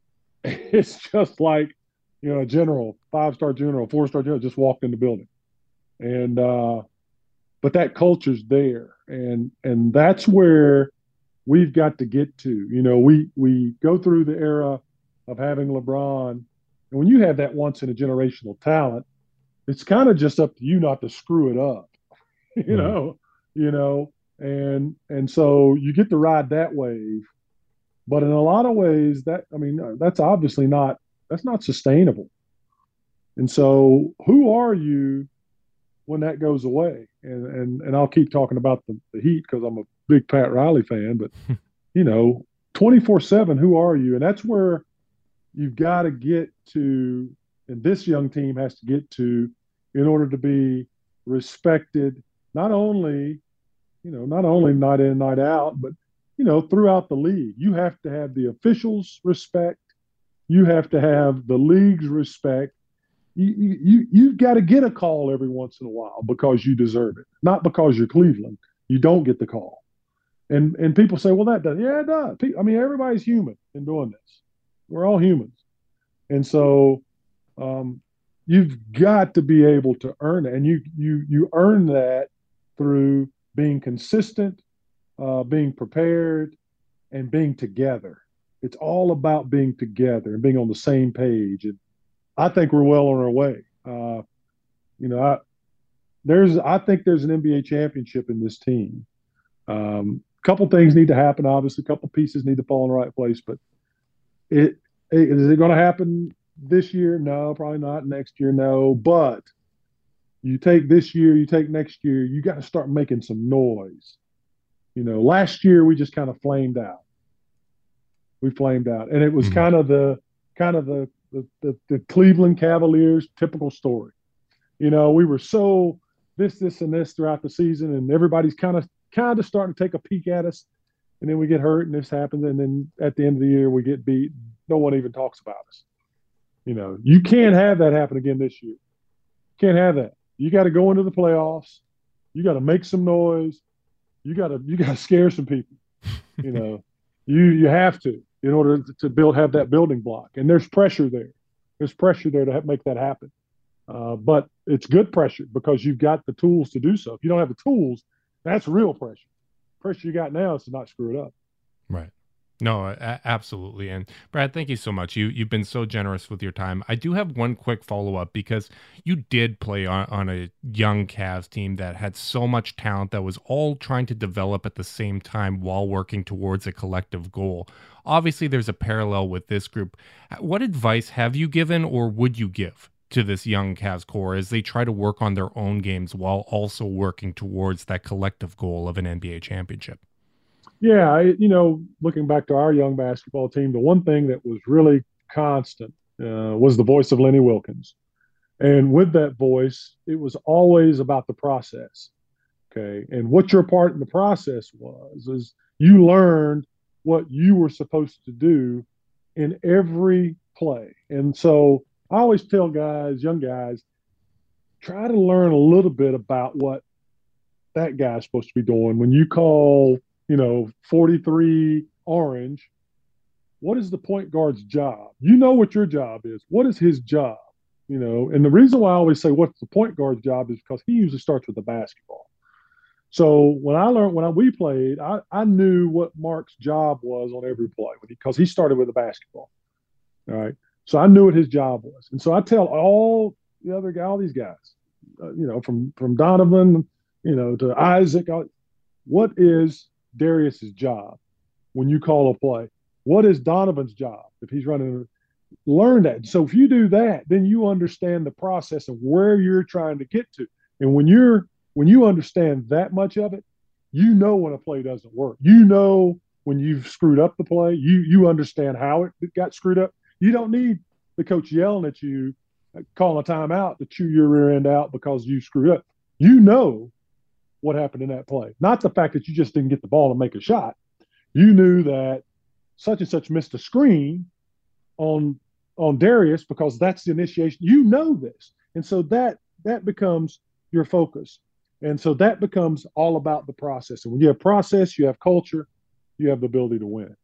it's just like you know a general, five star general, four star general just walked in the building, and uh, but that culture's there, and and that's where we've got to get to. You know, we we go through the era of having LeBron, and when you have that once in a generational talent, it's kind of just up to you not to screw it up. you mm. know, you know, and and so you get to ride that wave, But in a lot of ways, that I mean, that's obviously not that's not sustainable. And so, who are you when that goes away? And and and I'll keep talking about the, the Heat because I'm a big Pat Riley fan. But you know, twenty-four seven, who are you? And that's where you've got to get to, and this young team has to get to, in order to be respected, not only, you know, not only night in, night out, but, you know, throughout the league. You have to have the officials' respect. You have to have the league's respect. You, you, you've got to get a call every once in a while because you deserve it, not because you're Cleveland. You don't get the call. And and people say, well, that does. Yeah, it does. I mean, everybody's human in doing this. We're all humans. And so um, you've got to be able to earn it. And you you you earn that through being consistent, uh, being prepared, and being together. It's all about being together and being on the same page. And I think we're well on our way. Uh, you know, I, there's I think there's an N B A championship in this team. Um, couple things need to happen. Obviously, a couple pieces need to fall in the right place. But it is it going to happen this year? No, probably not. Next year, no. But you take this year, you take next year, you got to start making some noise. You know, last year we just kind of flamed out. We flamed out, and it was mm-hmm. kind of the kind of the the, the the Cleveland Cavaliers typical story. You know, we were so this, this, and this throughout the season, and everybody's kind of kind of starting to take a peek at us, and then we get hurt, and this happens, and then at the end of the year we get beat. No one even talks about us. You know, you can't have that happen again this year. Can't have that. You got to go into the playoffs. You got to make some noise. You got to you got to scare some people. You know, you you have to in order to build have that building block. And there's pressure there. There's pressure there to have, make that happen. Uh, but it's good pressure because you've got the tools to do so. If you don't have the tools, that's real pressure. Pressure you got now is to not screw it up. Right. No, a- absolutely. And Brad, thank you so much. You, you've been so generous with your time. I do have one quick follow-up because you did play on, on a young Cavs team that had so much talent that was all trying to develop at the same time while working towards a collective goal. Obviously, there's a parallel with this group. What advice have you given or would you give to this young Cavs core as they try to work on their own games while also working towards that collective goal of an N B A championship? Yeah, I, you know, looking back to our young basketball team, the one thing that was really constant uh, was the voice of Lenny Wilkens. And with that voice, it was always about the process. Okay. And what your part in the process was, is you learned what you were supposed to do in every play. And so I always tell guys, young guys, try to learn a little bit about what that guy's supposed to be doing. When you call, you know, forty-three orange, what is the point guard's job? You know what your job is. What is his job? You know, and the reason why I always say what's the point guard's job is because he usually starts with the basketball. So when I learned, when I, we played, I, I knew what Mark's job was on every play because he started with the basketball. All right. So I knew what his job was. And so I tell all the other guys, all these guys, uh, you know, from, from Donovan, you know, to Isaac, uh, what is Darius's job when you call a play? What is Donovan's job if he's running? Learn that. So if you do that, then you understand the process of where you're trying to get to. And when you're when you understand that much of it, you know when a play doesn't work. You know when you've screwed up the play. You you understand how it got screwed up. You don't need the coach yelling at you, calling a timeout to chew your rear end out because you screwed up. You know what happened in that play. Not the fact that you just didn't get the ball and make a shot. You knew that such and such missed a screen on on Darius because that's the initiation. You know this. And so that that becomes your focus. And so that becomes all about the process. And when you have process, you have culture, you have the ability to win.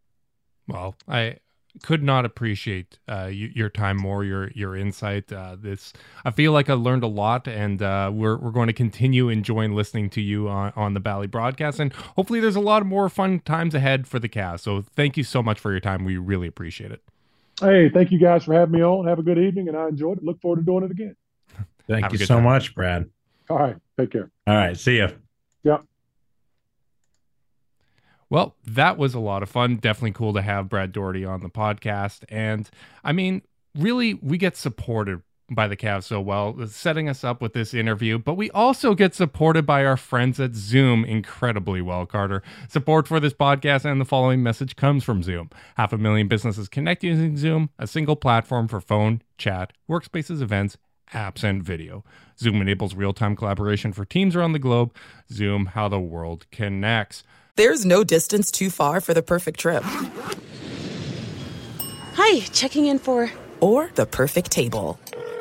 Well, I could not appreciate uh, you, your time more, your your insight. Uh, this I feel like I learned a lot, and uh, we're we're going to continue enjoying listening to you on, on the Bally broadcast, and hopefully there's a lot of more fun times ahead for the Cavs. So thank you so much for your time. We really appreciate it. Hey, thank you guys for having me on. Have a good evening, and I enjoyed it. Look forward to doing it again. Thank Have you so time. much, Brad. All right, take care. All right, see ya. Yep. Well, that was a lot of fun. Definitely cool to have Brad Daugherty on the podcast. And I mean, really, we get supported by the Cavs so well, setting us up with this interview, but we also get supported by our friends at Zoom incredibly well, Carter. Support for this podcast and the following message comes from Zoom. Half a million businesses connect using Zoom, a single platform for phone, chat, workspaces, events, apps, and video. Zoom enables real-time collaboration for teams around the globe. Zoom, how the world connects. There's no distance too far for the perfect trip. Hi, checking in for... Or the perfect table.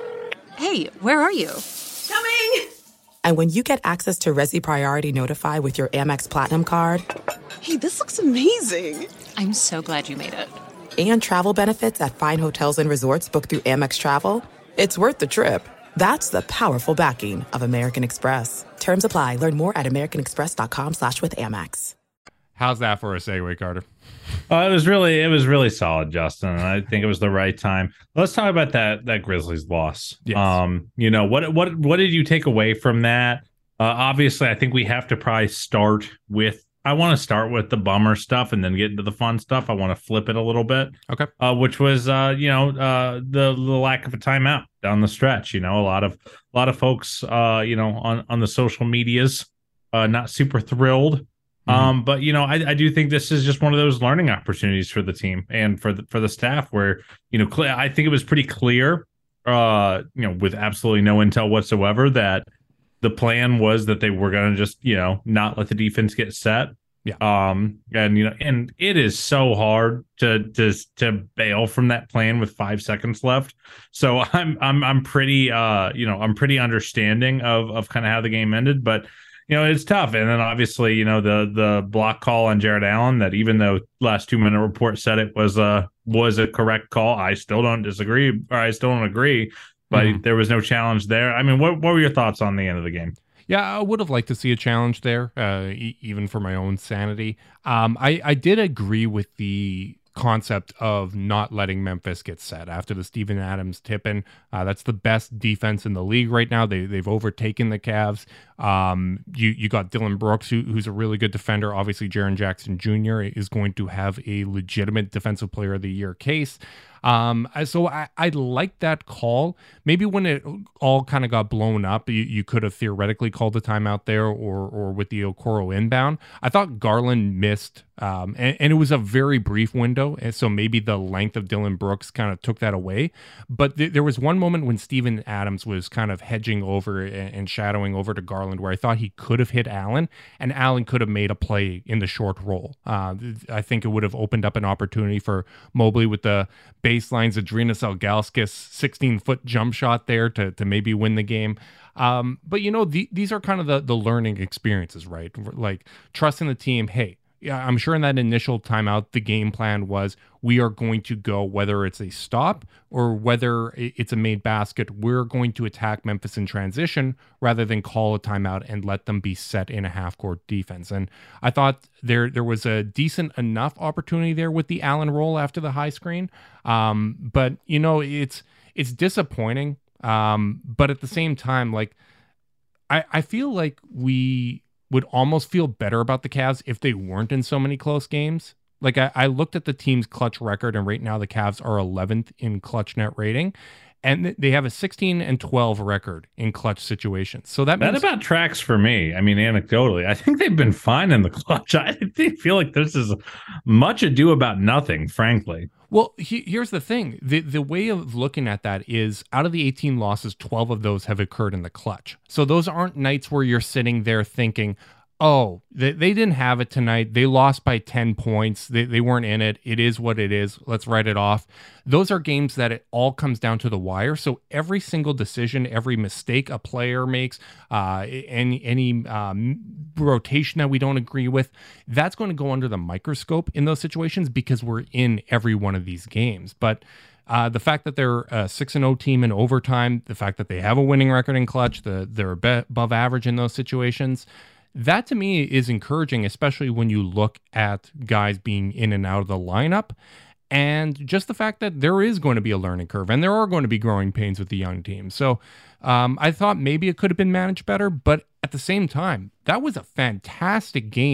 Hey, where are you? Coming! And when you get access to Resi Priority Notify with your Amex Platinum card... Hey, this looks amazing! I'm so glad you made it. And travel benefits at fine hotels and resorts booked through Amex Travel, it's worth the trip. That's the powerful backing of American Express. Terms apply. Learn more at americanexpress.com slash with Amex. How's that for a segue, Carter? Uh, it was really, it was really solid, Justin. And I think it was the right time. Let's talk about that that Grizzlies loss. Yes. Um, you know, what what what did you take away from that? Uh, obviously, I think we have to probably start with. I want to start with the bummer stuff and then get into the fun stuff. I want to flip it a little bit. Okay. Uh, which was, uh, you know, uh, the the lack of a timeout down the stretch. You know, a lot of a lot of folks, uh, you know, on on the social medias, uh, not super thrilled. Um, but you know, I, I do think this is just one of those learning opportunities for the team and for the for the staff, where you know, cl- I think it was pretty clear, uh, you know, with absolutely no intel whatsoever, that the plan was that they were going to just, you know, not let the defense get set. Yeah. Um, and you know, and it is so hard to to to bail from that plan with five seconds left. So I'm I'm I'm pretty uh you know I'm pretty understanding of of kind of how the game ended, but. You know, it's tough. And then obviously, you know, the the block call on Jared Allen, that even though last two minute report said it was a was a correct call, I still don't disagree, or I still don't agree. But mm-hmm. there was no challenge there. I mean, what what were your thoughts on the end of the game? Yeah, I would have liked to see a challenge there, uh, e- even for my own sanity. Um, I, I did agree with the concept of not letting Memphis get set after the Steven Adams tip-in. Uh, that's the best defense in the league right now. They, they've overtaken the Cavs. Um, you you got Dylan Brooks, who, who's a really good defender. Obviously, Jaren Jackson Junior is going to have a legitimate Defensive Player of the Year case. Um, so I, I like that call. Maybe when it all kind of got blown up, you, you could have theoretically called the timeout there, or or with the Okoro inbound. I thought Garland missed, um, and, and it was a very brief window, and so maybe the length of Dylan Brooks kind of took that away. But th- there was one moment when Steven Adams was kind of hedging over and, and shadowing over to Garland, where I thought he could have hit Allen, and Allen could have made a play in the short roll. Uh, I think it would have opened up an opportunity for Mobley with the baselines of Adrinas Ilgauskas sixteen-foot jump shot there to to maybe win the game. Um, but, you know, the, these are kind of the, the learning experiences, right? Like trusting the team. Hey, yeah, I'm sure in that initial timeout, the game plan was we are going to go, whether it's a stop or whether it's a made basket, we're going to attack Memphis in transition rather than call a timeout and let them be set in a half-court defense. And I thought there there was a decent enough opportunity there with the Allen roll after the high screen. Um, but, you know, it's it's disappointing. Um, but at the same time, like, I, I feel like we would almost feel better about the Cavs if they weren't in so many close games. Like I, I looked at the team's clutch record, and right now the Cavs are eleventh in clutch net rating, and they have a sixteen and twelve record in clutch situations. So that means that about tracks for me. I mean, anecdotally, I think they've been fine in the clutch. I feel like this is much ado about nothing, frankly. Well, he, here's the thing. The the way of looking at that is out of the eighteen losses, twelve of those have occurred in the clutch. So those aren't nights where you're sitting there thinking, oh, they, they didn't have it tonight. They lost by ten points. They, they weren't in it. It is what it is. Let's write it off. Those are games that it all comes down to the wire. So every single decision, every mistake a player makes, uh, any, any um, rotation that we don't agree with, that's going to go under the microscope in those situations because we're in every one of these games. But Uh, the fact that they're a six and oh team in overtime, the fact that they have a winning record in clutch, the, they're above average in those situations, that to me is encouraging, especially when you look at guys being in and out of the lineup. And just the fact that there is going to be a learning curve and there are going to be growing pains with the young team. So um, I thought maybe it could have been managed better, but at the same time, that was a fantastic game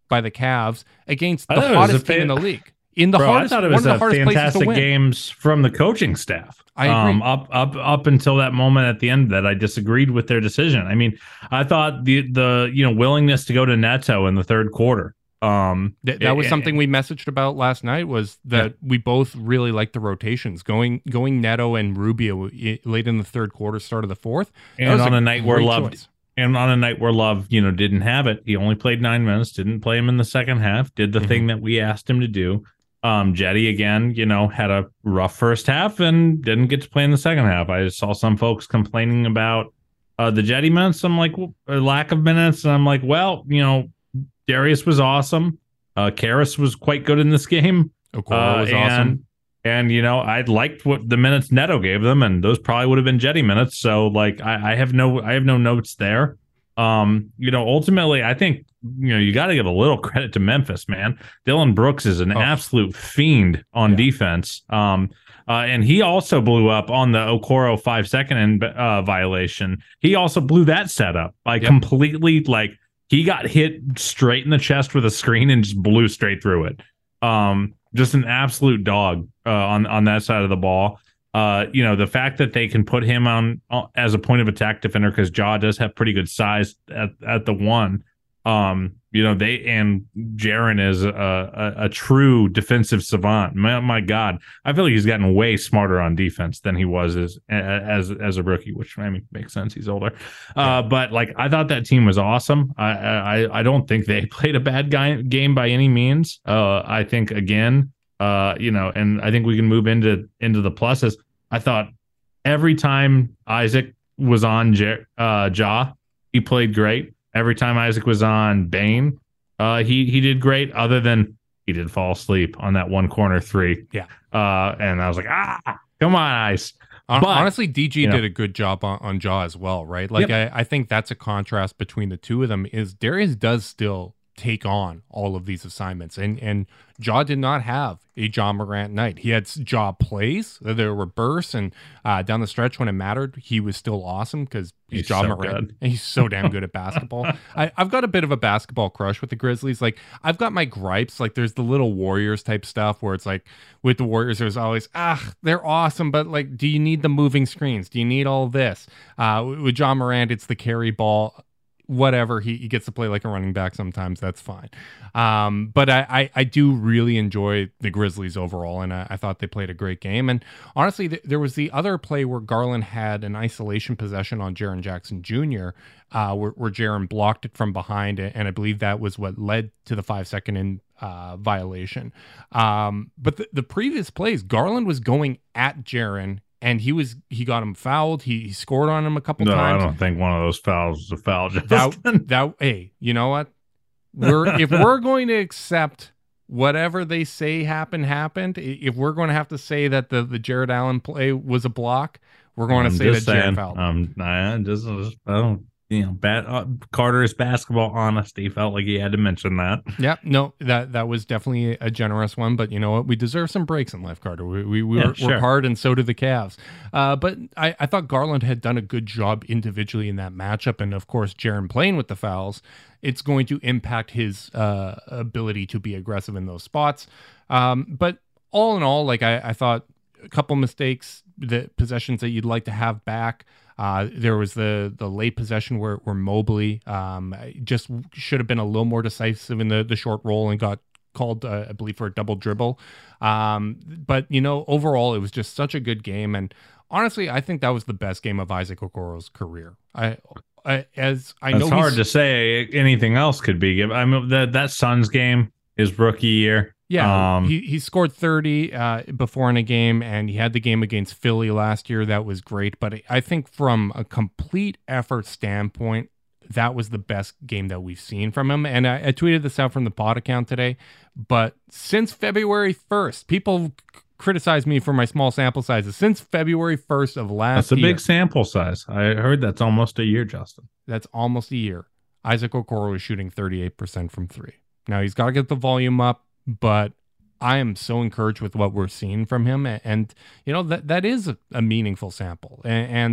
by the Cavs against I the thought it was hottest a team fa- in the league. In the Bro, hardest, I thought it one was of the a hardest places to fantastic win. games from the coaching staff. I agree. Um, up up up until that moment at the end that I disagreed with their decision. I mean, I thought the the you know willingness to go to Neto in the third quarter. Um, Th- that was it- something we messaged about last night. Was that Yeah. we both really liked the rotations going going Neto and Rubio i- late in the third quarter, start of the fourth, That and was on a night where great Love choice. and on a night where Love you know didn't have it, he only played nine minutes. Didn't play him in the second half. Did the Mhm. thing that we asked him to do. Um, Jetty again, you know, had a rough first half and didn't get to play in the second half. I saw some folks complaining about uh, the Jetty minutes. I'm like, well, or lack of minutes. And I'm like, well, you know, Darius was awesome. Uh, Karras was quite good in this game. Okoro Uh, was and, awesome. And, you know, I liked what the minutes Neto gave them, and those probably would have been Jetty minutes. So, like, I, I have no, I have no notes there. Um, you know, ultimately, I think you know you got to give a little credit to Memphis, man. Dylan Brooks is an Oh. absolute fiend on Yeah. defense. Um, uh, and he also blew up on the Okoro five second in, uh, violation. He also blew that setup by Yep. completely like he got hit straight in the chest with a screen and just blew straight through it. Um, just an absolute dog uh, on on that side of the ball. Uh, you know, the fact that they can put him on uh, as a point of attack defender because Jaw does have pretty good size at, at the one. Um, you know, they and Jaren is a, a, a true defensive savant. My, my God, I feel like he's gotten way smarter on defense than he was as as as a rookie, which I mean makes sense. He's older, uh, but like I thought that team was awesome. I I, I don't think they played a bad guy, game by any means. Uh, I think again. Uh, you know, and I think we can move into into the pluses. I thought every time Isaac was on J- uh, Ja, he played great. Every time Isaac was on Bane, uh, he he did great. Other than he did fall asleep on that one corner three. Yeah. Uh, and I was like, ah, come on, Ice. Hon- But, Honestly, D G you know- did a good job on, on Jaw as well, right? Like I, I think that's a contrast between the two of them. Is Darius does still take on all of these assignments, and and Jaw did not have a John Morant night. He had s- Jaw plays, there were bursts, and uh, down the stretch when it mattered, he was still awesome because he's, He's John so Morant, good. and he's so damn good at basketball. I, I've got a bit of a basketball crush with the Grizzlies. Like I've got my gripes. Like there's the little Warriors type stuff where it's like with the Warriors, there's always ah they're awesome, but like, do you need the moving screens? Do you need all this? Uh, with John Morant, it's the carry ball. Whatever, he, he gets to play like a running back sometimes, that's fine. Um, but I, I, I do really enjoy the Grizzlies overall, and I, I thought they played a great game. And honestly, th- there was the other play where Garland had an isolation possession on Jaren Jackson Junior, uh, where, where Jaren blocked it from behind, and I believe that was what led to the five second in uh, violation. Um, but the, the previous plays, Garland was going at Jaren, and he was he got him fouled. He, he scored on him a couple No, times. I don't think one of those fouls is a foul. That, Justin. that hey, you know what? We're if we're going to accept whatever they say happened happened. i- If we're going to have to say that the the Jared Allen play was a block, we're going to I'm say that just Jared saying, fouled. Um, I just, just I don't, you know, bat, uh, Carter's basketball honesty felt like he had to mention that. Yeah, no, that that was definitely a generous one, but you know what? We deserve some breaks in life, Carter. We we, we Yeah, work, sure. work hard, and so do the Cavs. Uh, but I, I thought Garland had done a good job individually in that matchup, and of course, Jaren playing with the fouls, it's going to impact his uh, ability to be aggressive in those spots. Um, but all in all, like I, I thought, a couple mistakes, the possessions that you'd like to have back. Uh, there was the the late possession where, where Mobley um, just should have been a little more decisive in the, the short roll and got called, uh, I believe, for a double dribble. Um, but, you know, overall, it was just such a good game. And honestly, I think that was the best game of Isaac Okoro's career. I, I as I know It's hard he's- to say anything else could be. I mean, that that Suns game, his rookie year. Yeah, Um, he, he scored thirty uh, before in a game, and he had the game against Philly last year. That was great. But I think from a complete effort standpoint, that was the best game that we've seen from him. And I, I tweeted this out from the pod account today. But since February first, people c- criticize me for my small sample sizes. Since February first of last That's a year, big sample size. I heard that's almost a year, Justin. that's almost a year. Isaac Okoro is shooting thirty-eight percent from three. Now, he's got to get the volume up, but I am so encouraged with what we're seeing from him. And, and you know, that that is a, a meaningful sample. And, and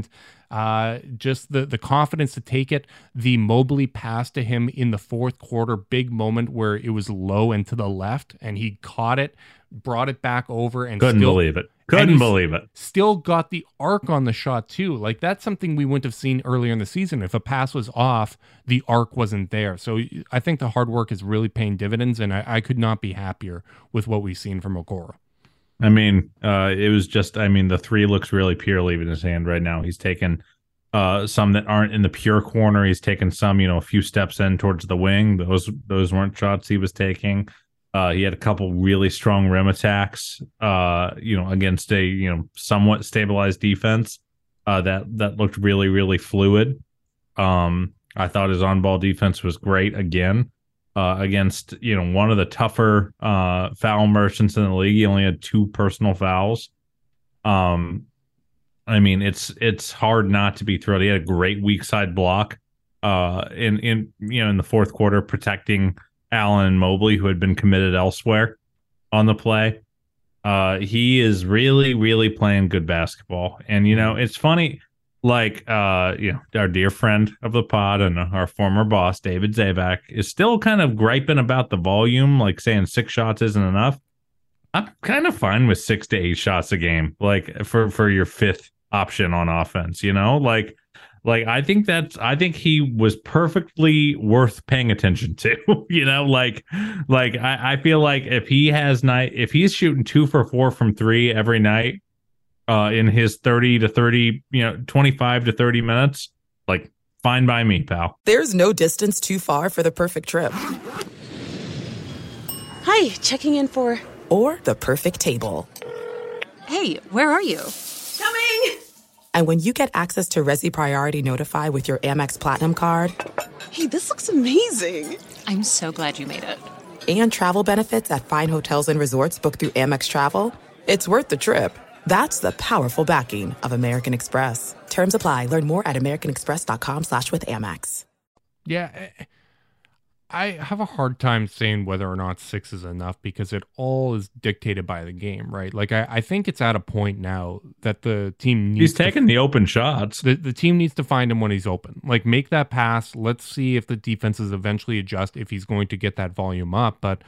Uh, just the the confidence to take it. The Mobley pass to him in the fourth quarter, big moment where it was low and to the left, and he caught it, brought it back over, and couldn't still, believe it. Couldn't believe it. Still got the arc on the shot too. Like that's something we wouldn't have seen earlier in the season. If a pass was off, the arc wasn't there. So I think the hard work is really paying dividends, and I, I could not be happier with what we've seen from Okoro. I mean, uh, it was just, I mean, the three looks really pure leaving his hand right now. He's taken uh, some that aren't in the pure corner. He's taken some, you know, a few steps in towards the wing. Those those weren't shots he was taking. Uh, he had a couple really strong rim attacks, uh, you know, against a, you know, somewhat stabilized defense uh, that that looked really, really fluid. Um, I thought his on-ball defense was great again uh, against, you know, one of the tougher uh, foul merchants in the league. He only had two personal fouls. Um, I mean, it's it's hard not to be thrilled. He had a great weak side block uh, in in you know in the fourth quarter, protecting Allen Mobley, who had been committed elsewhere on the play. Uh, he is really, really playing good basketball. And, you know, it's funny, like, uh, you know, our dear friend of the pod and our former boss, David Zabak, is still kind of griping about the volume, like saying six shots isn't enough. I'm kind of fine with six to eight shots a game, like for, for your fifth option on offense, you know, like, Like, I think that's, I think he was perfectly worth paying attention to, you know, like, like, I, I feel like if he has night, if he's shooting two for four from three every night uh, in his thirty to thirty, you know, twenty-five to thirty minutes, like, fine by me, pal. There's no distance too far for the perfect trip. Hi, checking in for... Or the perfect table. Hey, where are you? Coming! And when you get access to Resi Priority Notify with your Amex Platinum card... Hey, this looks amazing! I'm so glad you made it. And travel benefits at fine hotels and resorts booked through Amex Travel, it's worth the trip. That's the powerful backing of American Express. Terms apply. Learn more at americanexpress.com slash with Amex. Yeah, I have a hard time saying whether or not six is enough because it all is dictated by the game, right? Like, I, I think it's at a point now that the team needs He's taking to, the open shots. The, the team needs to find him when he's open. Like, make that pass. Let's see if the defenses eventually adjust, if he's going to get that volume up. But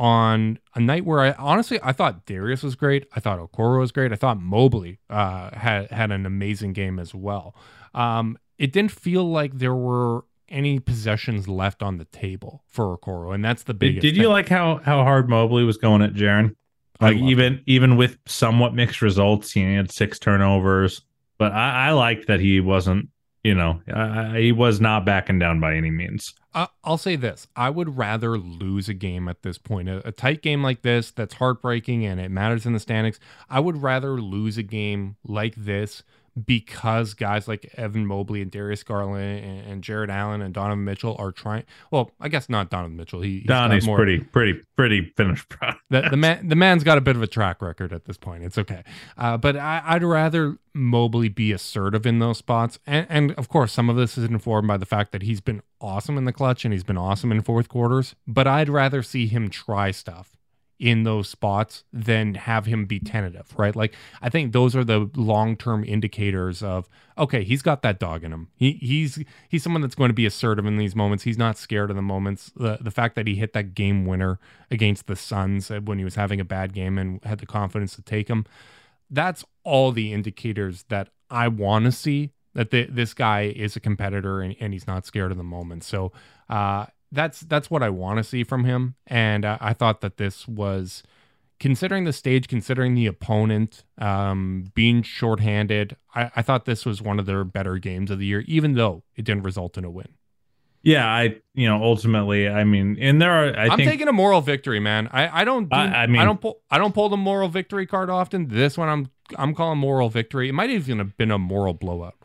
on a night where I honestly, I thought Darius was great. I thought Okoro was great. I thought Mobley uh, had, had an amazing game as well. Um, it didn't feel like there were any possessions left on the table for Okoro, and that's the biggest. Did, did you thing. like how how hard Mobley was going at Jaren? Like even it. even with somewhat mixed results, he had six turnovers, but I, I liked that he wasn't, you know, uh, he was not backing down by any means. Uh, I'll say this: I would rather lose a game at this point, a, a tight game like this that's heartbreaking and it matters in the standings. I would rather lose a game like this because guys like Evan Mobley and Darius Garland and, and Jared Allen and Donovan Mitchell are trying. Well, I guess not Donovan Mitchell. He, he's Donnie's more, pretty, pretty, pretty finished product. The, the man, the man's got a bit of a track record at this point. It's okay, uh, but I, I'd rather Mobley be assertive in those spots, and, and of course, some of this is informed by the fact that he's been awesome in the clutch and he's been awesome in fourth quarters. But I'd rather see him try stuff in those spots than have him be tentative, right? Like, I think those are the long-term indicators of, okay, he's got that dog in him. He he's he's someone that's going to be assertive in these moments. He's not scared of the moments. The the fact that he hit that game winner against the Suns when he was having a bad game and had the confidence to take him, that's all the indicators that I want to see that the, this guy is a competitor and, and he's not scared of the moment. So, uh, That's that's what I want to see from him, and uh, I thought that this was, considering the stage, considering the opponent, um, being shorthanded, I, I thought this was one of their better games of the year, even though it didn't result in a win. Yeah, I you know ultimately, I mean, and there are. I I'm think, taking a moral victory, man. I, I don't. Do, I, I mean, I don't pull. I don't pull the moral victory card often. This one, I'm I'm calling moral victory. It might even have been a moral blowout.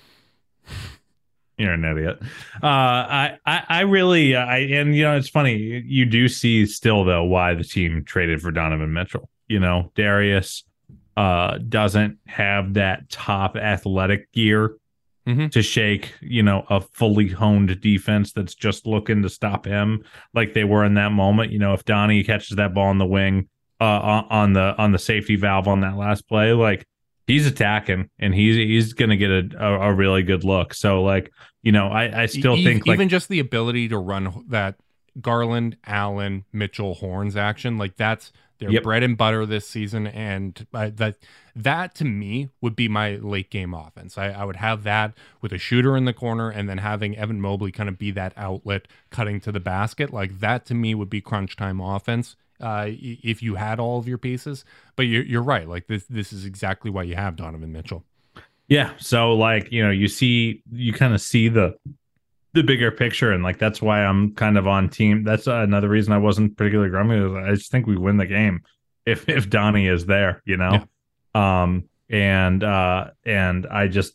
You're an idiot. Uh, I, I, I really, I, and you know, it's funny. You do see still though why the team traded for Donovan Mitchell. You know, Darius uh, doesn't have that top athletic gear mm-hmm. to shake. You know, a fully honed defense that's just looking to stop him, like they were in that moment. You know, if Donnie catches that ball in the wing uh, on the on the safety valve on that last play, like. he's attacking, and he's he's going to get a, a, a really good look. So, like, you know, I, I still e- think, like, even just the ability to run that Garland, Allen, Mitchell, Horns action, like that's their Yep. bread and butter this season. And uh, that, that to me would be my late game offense. I, I would have that with a shooter in the corner and then having Evan Mobley kind of be that outlet cutting to the basket. Like that to me would be crunch time offense. Uh, if you had all of your pieces, but you're, you're right. Like this, this is exactly why you have Donovan Mitchell. yeah. So, like, you know, you see, you kind of see the the bigger picture, and like that's why I'm kind of on team. That's another reason I wasn't particularly grumpy. Is I just think we win the game if if Donnie is there, you know. Yeah. Um, and uh, and I just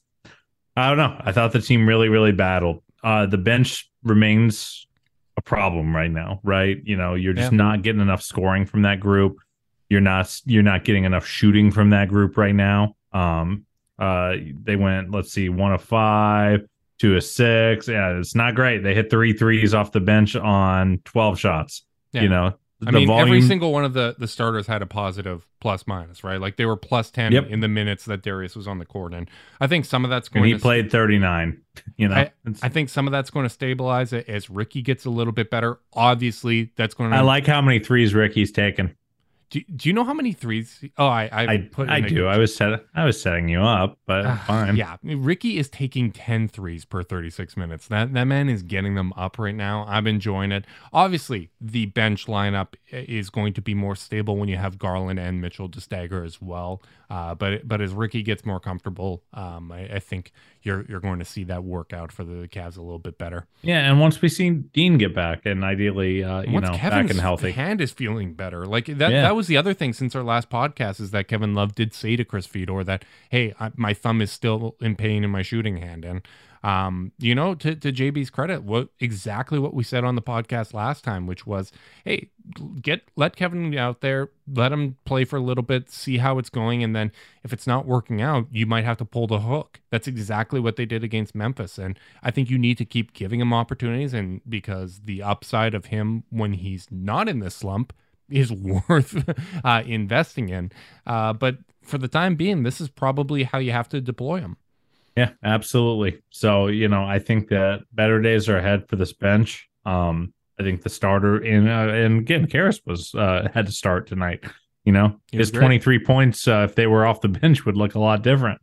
I don't know. I thought the team really really battled. Uh, the bench remains a problem right now, right? You know, you're just yeah. not getting enough scoring from that group. You're not you're not getting enough shooting from that group right now. Um, uh, they went, let's see, one of five, two of six. Yeah, it's not great. They hit three threes off the bench on twelve shots. Yeah. You know, I mean, volume... every single one of the the starters had a positive plus minus, right? Like they were plus ten yep. in the minutes that Darius was on the court, and I think some of that's going. And he to played thirty-nine. You know, I, I think some of that's going to stabilize it as Ricky gets a little bit better. Obviously, that's going to. I like how many threes Ricky's taken. Do, do you know how many threes? Oh, I I, I put I do. I was set. I was setting you up, but uh, fine. Yeah, Ricky is taking ten threes per thirty-six minutes. That that man is getting them up right now. I'm enjoying it. Obviously, the bench lineup is going to be more stable when you have Garland and Mitchell to stagger as well. Uh, but but as Ricky gets more comfortable, um, I, I think you're you're going to see that work out for the Cavs a little bit better. Yeah, and once we see Dean get back, and ideally, uh, you once know, Kevin's back and healthy, hand is feeling better. Like that. Yeah. That was the other thing since our last podcast is that Kevin Love did say to Chris Fedor that, hey, I, my thumb is still in pain in my shooting hand, and um, you know, to to J B's credit, what exactly what we said on the podcast last time, which was, hey, get let Kevin out there, let him play for a little bit, see how it's going, and then if it's not working out, you might have to pull the hook. That's exactly what they did against Memphis, and I think you need to keep giving him opportunities, and because the upside of him when he's not in this slump is worth uh, investing in. Uh, but for the time being, this is probably how you have to deploy him. Yeah, absolutely. So, you know, I think that better days are ahead for this bench. Um, I think the starter in uh, and again, Karras was uh, had to start tonight. You know, his twenty-three points, uh, if they were off the bench, would look a lot different.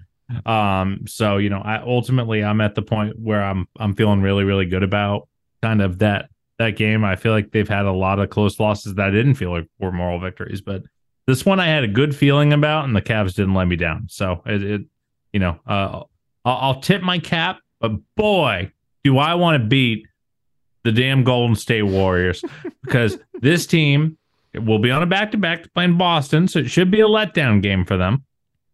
Um, so, you know, I ultimately I'm at the point where I'm I'm feeling really, really good about kind of that that game. I feel like they've had a lot of close losses that I didn't feel like were moral victories, but this one I had a good feeling about, and the Cavs didn't let me down. So it, it you know, uh, I'll, I'll tip my cap, but boy, do I want to beat the damn Golden State Warriors because this team will be on a back-to-back playing Boston, so it should be a letdown game for them.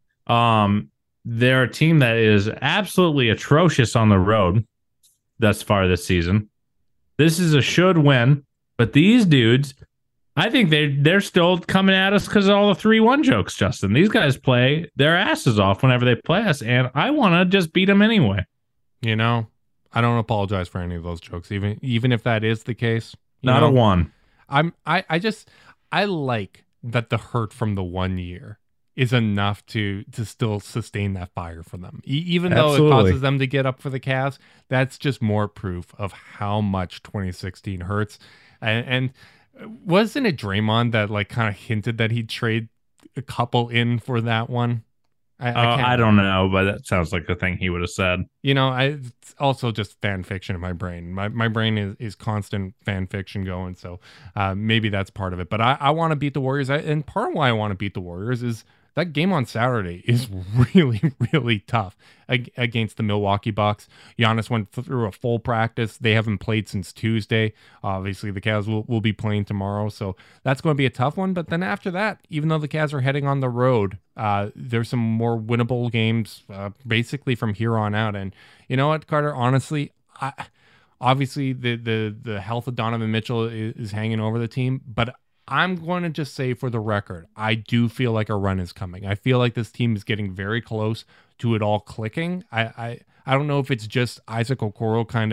Um, they're a team that is absolutely atrocious on the road thus far this season. This is a should win, but these dudes, I think they they're still coming at us because of all the three one jokes, Justin. These guys play their asses off whenever they play us, and I want to just beat them anyway. You know, I don't apologize for any of those jokes, even even if that is the case. Not know, a one. I'm I I just I like that the hurt from the one year is enough to to still sustain that fire for them. E- even though Absolutely. it causes them to get up for the Cavs, that's just more proof of how much twenty sixteen hurts. And, and wasn't it Draymond that like kind of hinted that he'd trade a couple in for that one? I, uh, I, can't I don't know, but that sounds like the thing he would have said. You know, I it's also just fan fiction in my brain. My my brain is, is constant fan fiction going, so uh, maybe that's part of it. But I, I want to beat the Warriors, I, and part of why I want to beat the Warriors is that game on Saturday is really, really tough ag- against the Milwaukee Bucks. Giannis went through a full practice. They haven't played since Tuesday. Obviously, the Cavs will, will be playing tomorrow, so that's going to be a tough one. But then after that, even though the Cavs are heading on the road, uh, there's some more winnable games uh, basically from here on out. And you know what, Carter? Honestly, I, obviously the, the, the health of Donovan Mitchell is, is hanging over the team, but I'm going to just say for the record, I do feel like a run is coming. I feel like this team is getting very close to it all clicking. I I, I don't know if it's just Isaac Okoro kind of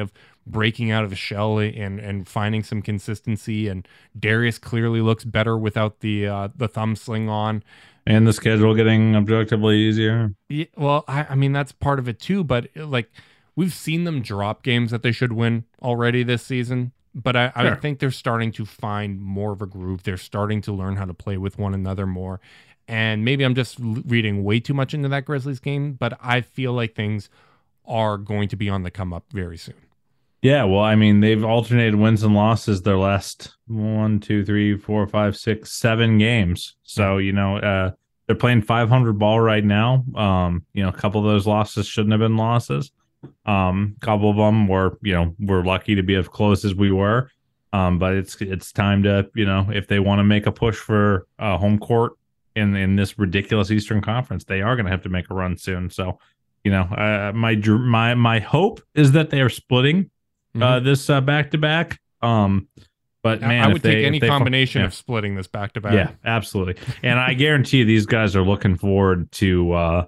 breaking out of the shell and and finding some consistency. And Darius clearly looks better without the uh, the thumb sling on. And the schedule getting objectively easier. Yeah, well, I, I mean, that's part of it too. But like, we've seen them drop games that they should win already this season. But I, sure. I think they're starting to find more of a groove. They're starting to learn how to play with one another more. And maybe I'm just reading way too much into that Grizzlies game, but I feel like things are going to be on the come up very soon. Yeah, well, I mean, they've alternated wins and losses their last one, two, three, four, five, six, seven games. So, you know, uh, they're playing five hundred ball right now. Um, you know, a couple of those losses shouldn't have been losses. Um, a couple of them were, you know, we're lucky to be as close as we were. Um, but it's it's time to, you know, if they want to make a push for uh, home court in in this ridiculous Eastern Conference, they are going to have to make a run soon. So, you know, uh, my my my hope is that they are splitting uh, mm-hmm. this uh, back to back. Um, but man, I would if they, take any they, combination yeah. of splitting this back to back. Yeah, absolutely. And I guarantee you, these guys are looking forward to. Uh,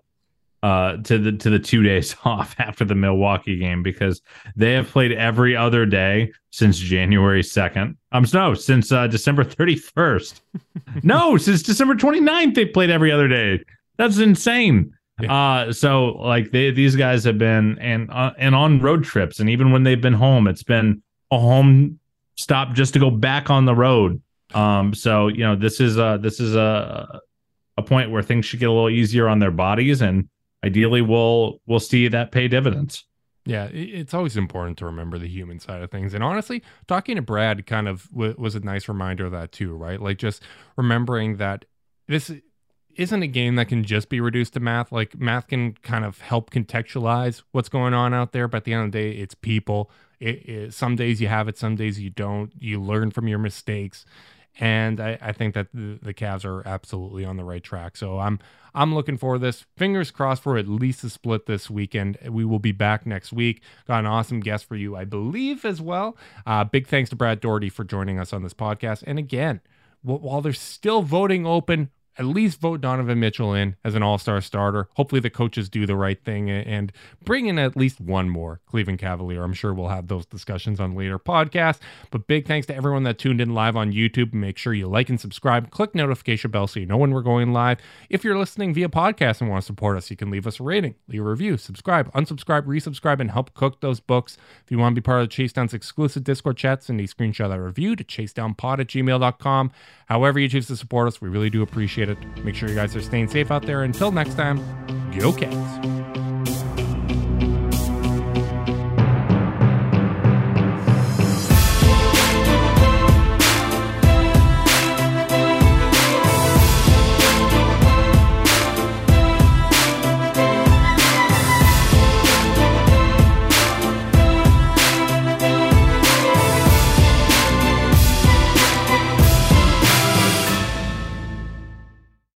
uh to the to the two days off after the Milwaukee game, because they have played every other day since January second. Um no, since uh, December thirty-first. No, since December twenty-ninth they played every other day. That's insane. Yeah. Uh so like they these guys have been and uh, and on road trips, and even when they've been home, it's been a home stop just to go back on the road. Um so you know, this is uh this is a a point where things should get a little easier on their bodies, and ideally, we'll we'll see that pay dividends. Yeah, it's always important to remember the human side of things. And honestly, talking to Brad kind of w- was a nice reminder of that too, right? Like just remembering that this isn't a game that can just be reduced to math. Like math can kind of help contextualize what's going on out there, but at the end of the day, it's people. It, it, some days you have it, some days you don't. You learn from your mistakes. And I, I think that the, the Cavs are absolutely on the right track. So I'm I'm looking for this. Fingers crossed for at least a split this weekend. We will be back next week. Got an awesome guest for you, I believe, as well. Uh, big thanks to Brad Daugherty for joining us on this podcast. And again, while there's still voting open, at least vote Donovan Mitchell in as an all-star starter. Hopefully the coaches do the right thing and bring in at least one more Cleveland Cavalier. I'm sure we'll have those discussions on later podcasts. But big thanks to everyone that tuned in live on YouTube. Make sure you like and subscribe. Click notification bell so you know when we're going live. If you're listening via podcast and want to support us, you can leave us a rating, leave a review, subscribe, unsubscribe, resubscribe, and help cook those books. If you want to be part of the Chase Down's exclusive Discord chat, send a screenshot of that review to chasedownpod at gmail dot com. However you choose to support us, we really do appreciate it. Make sure you guys are staying safe out there. Until next time, go Cavs.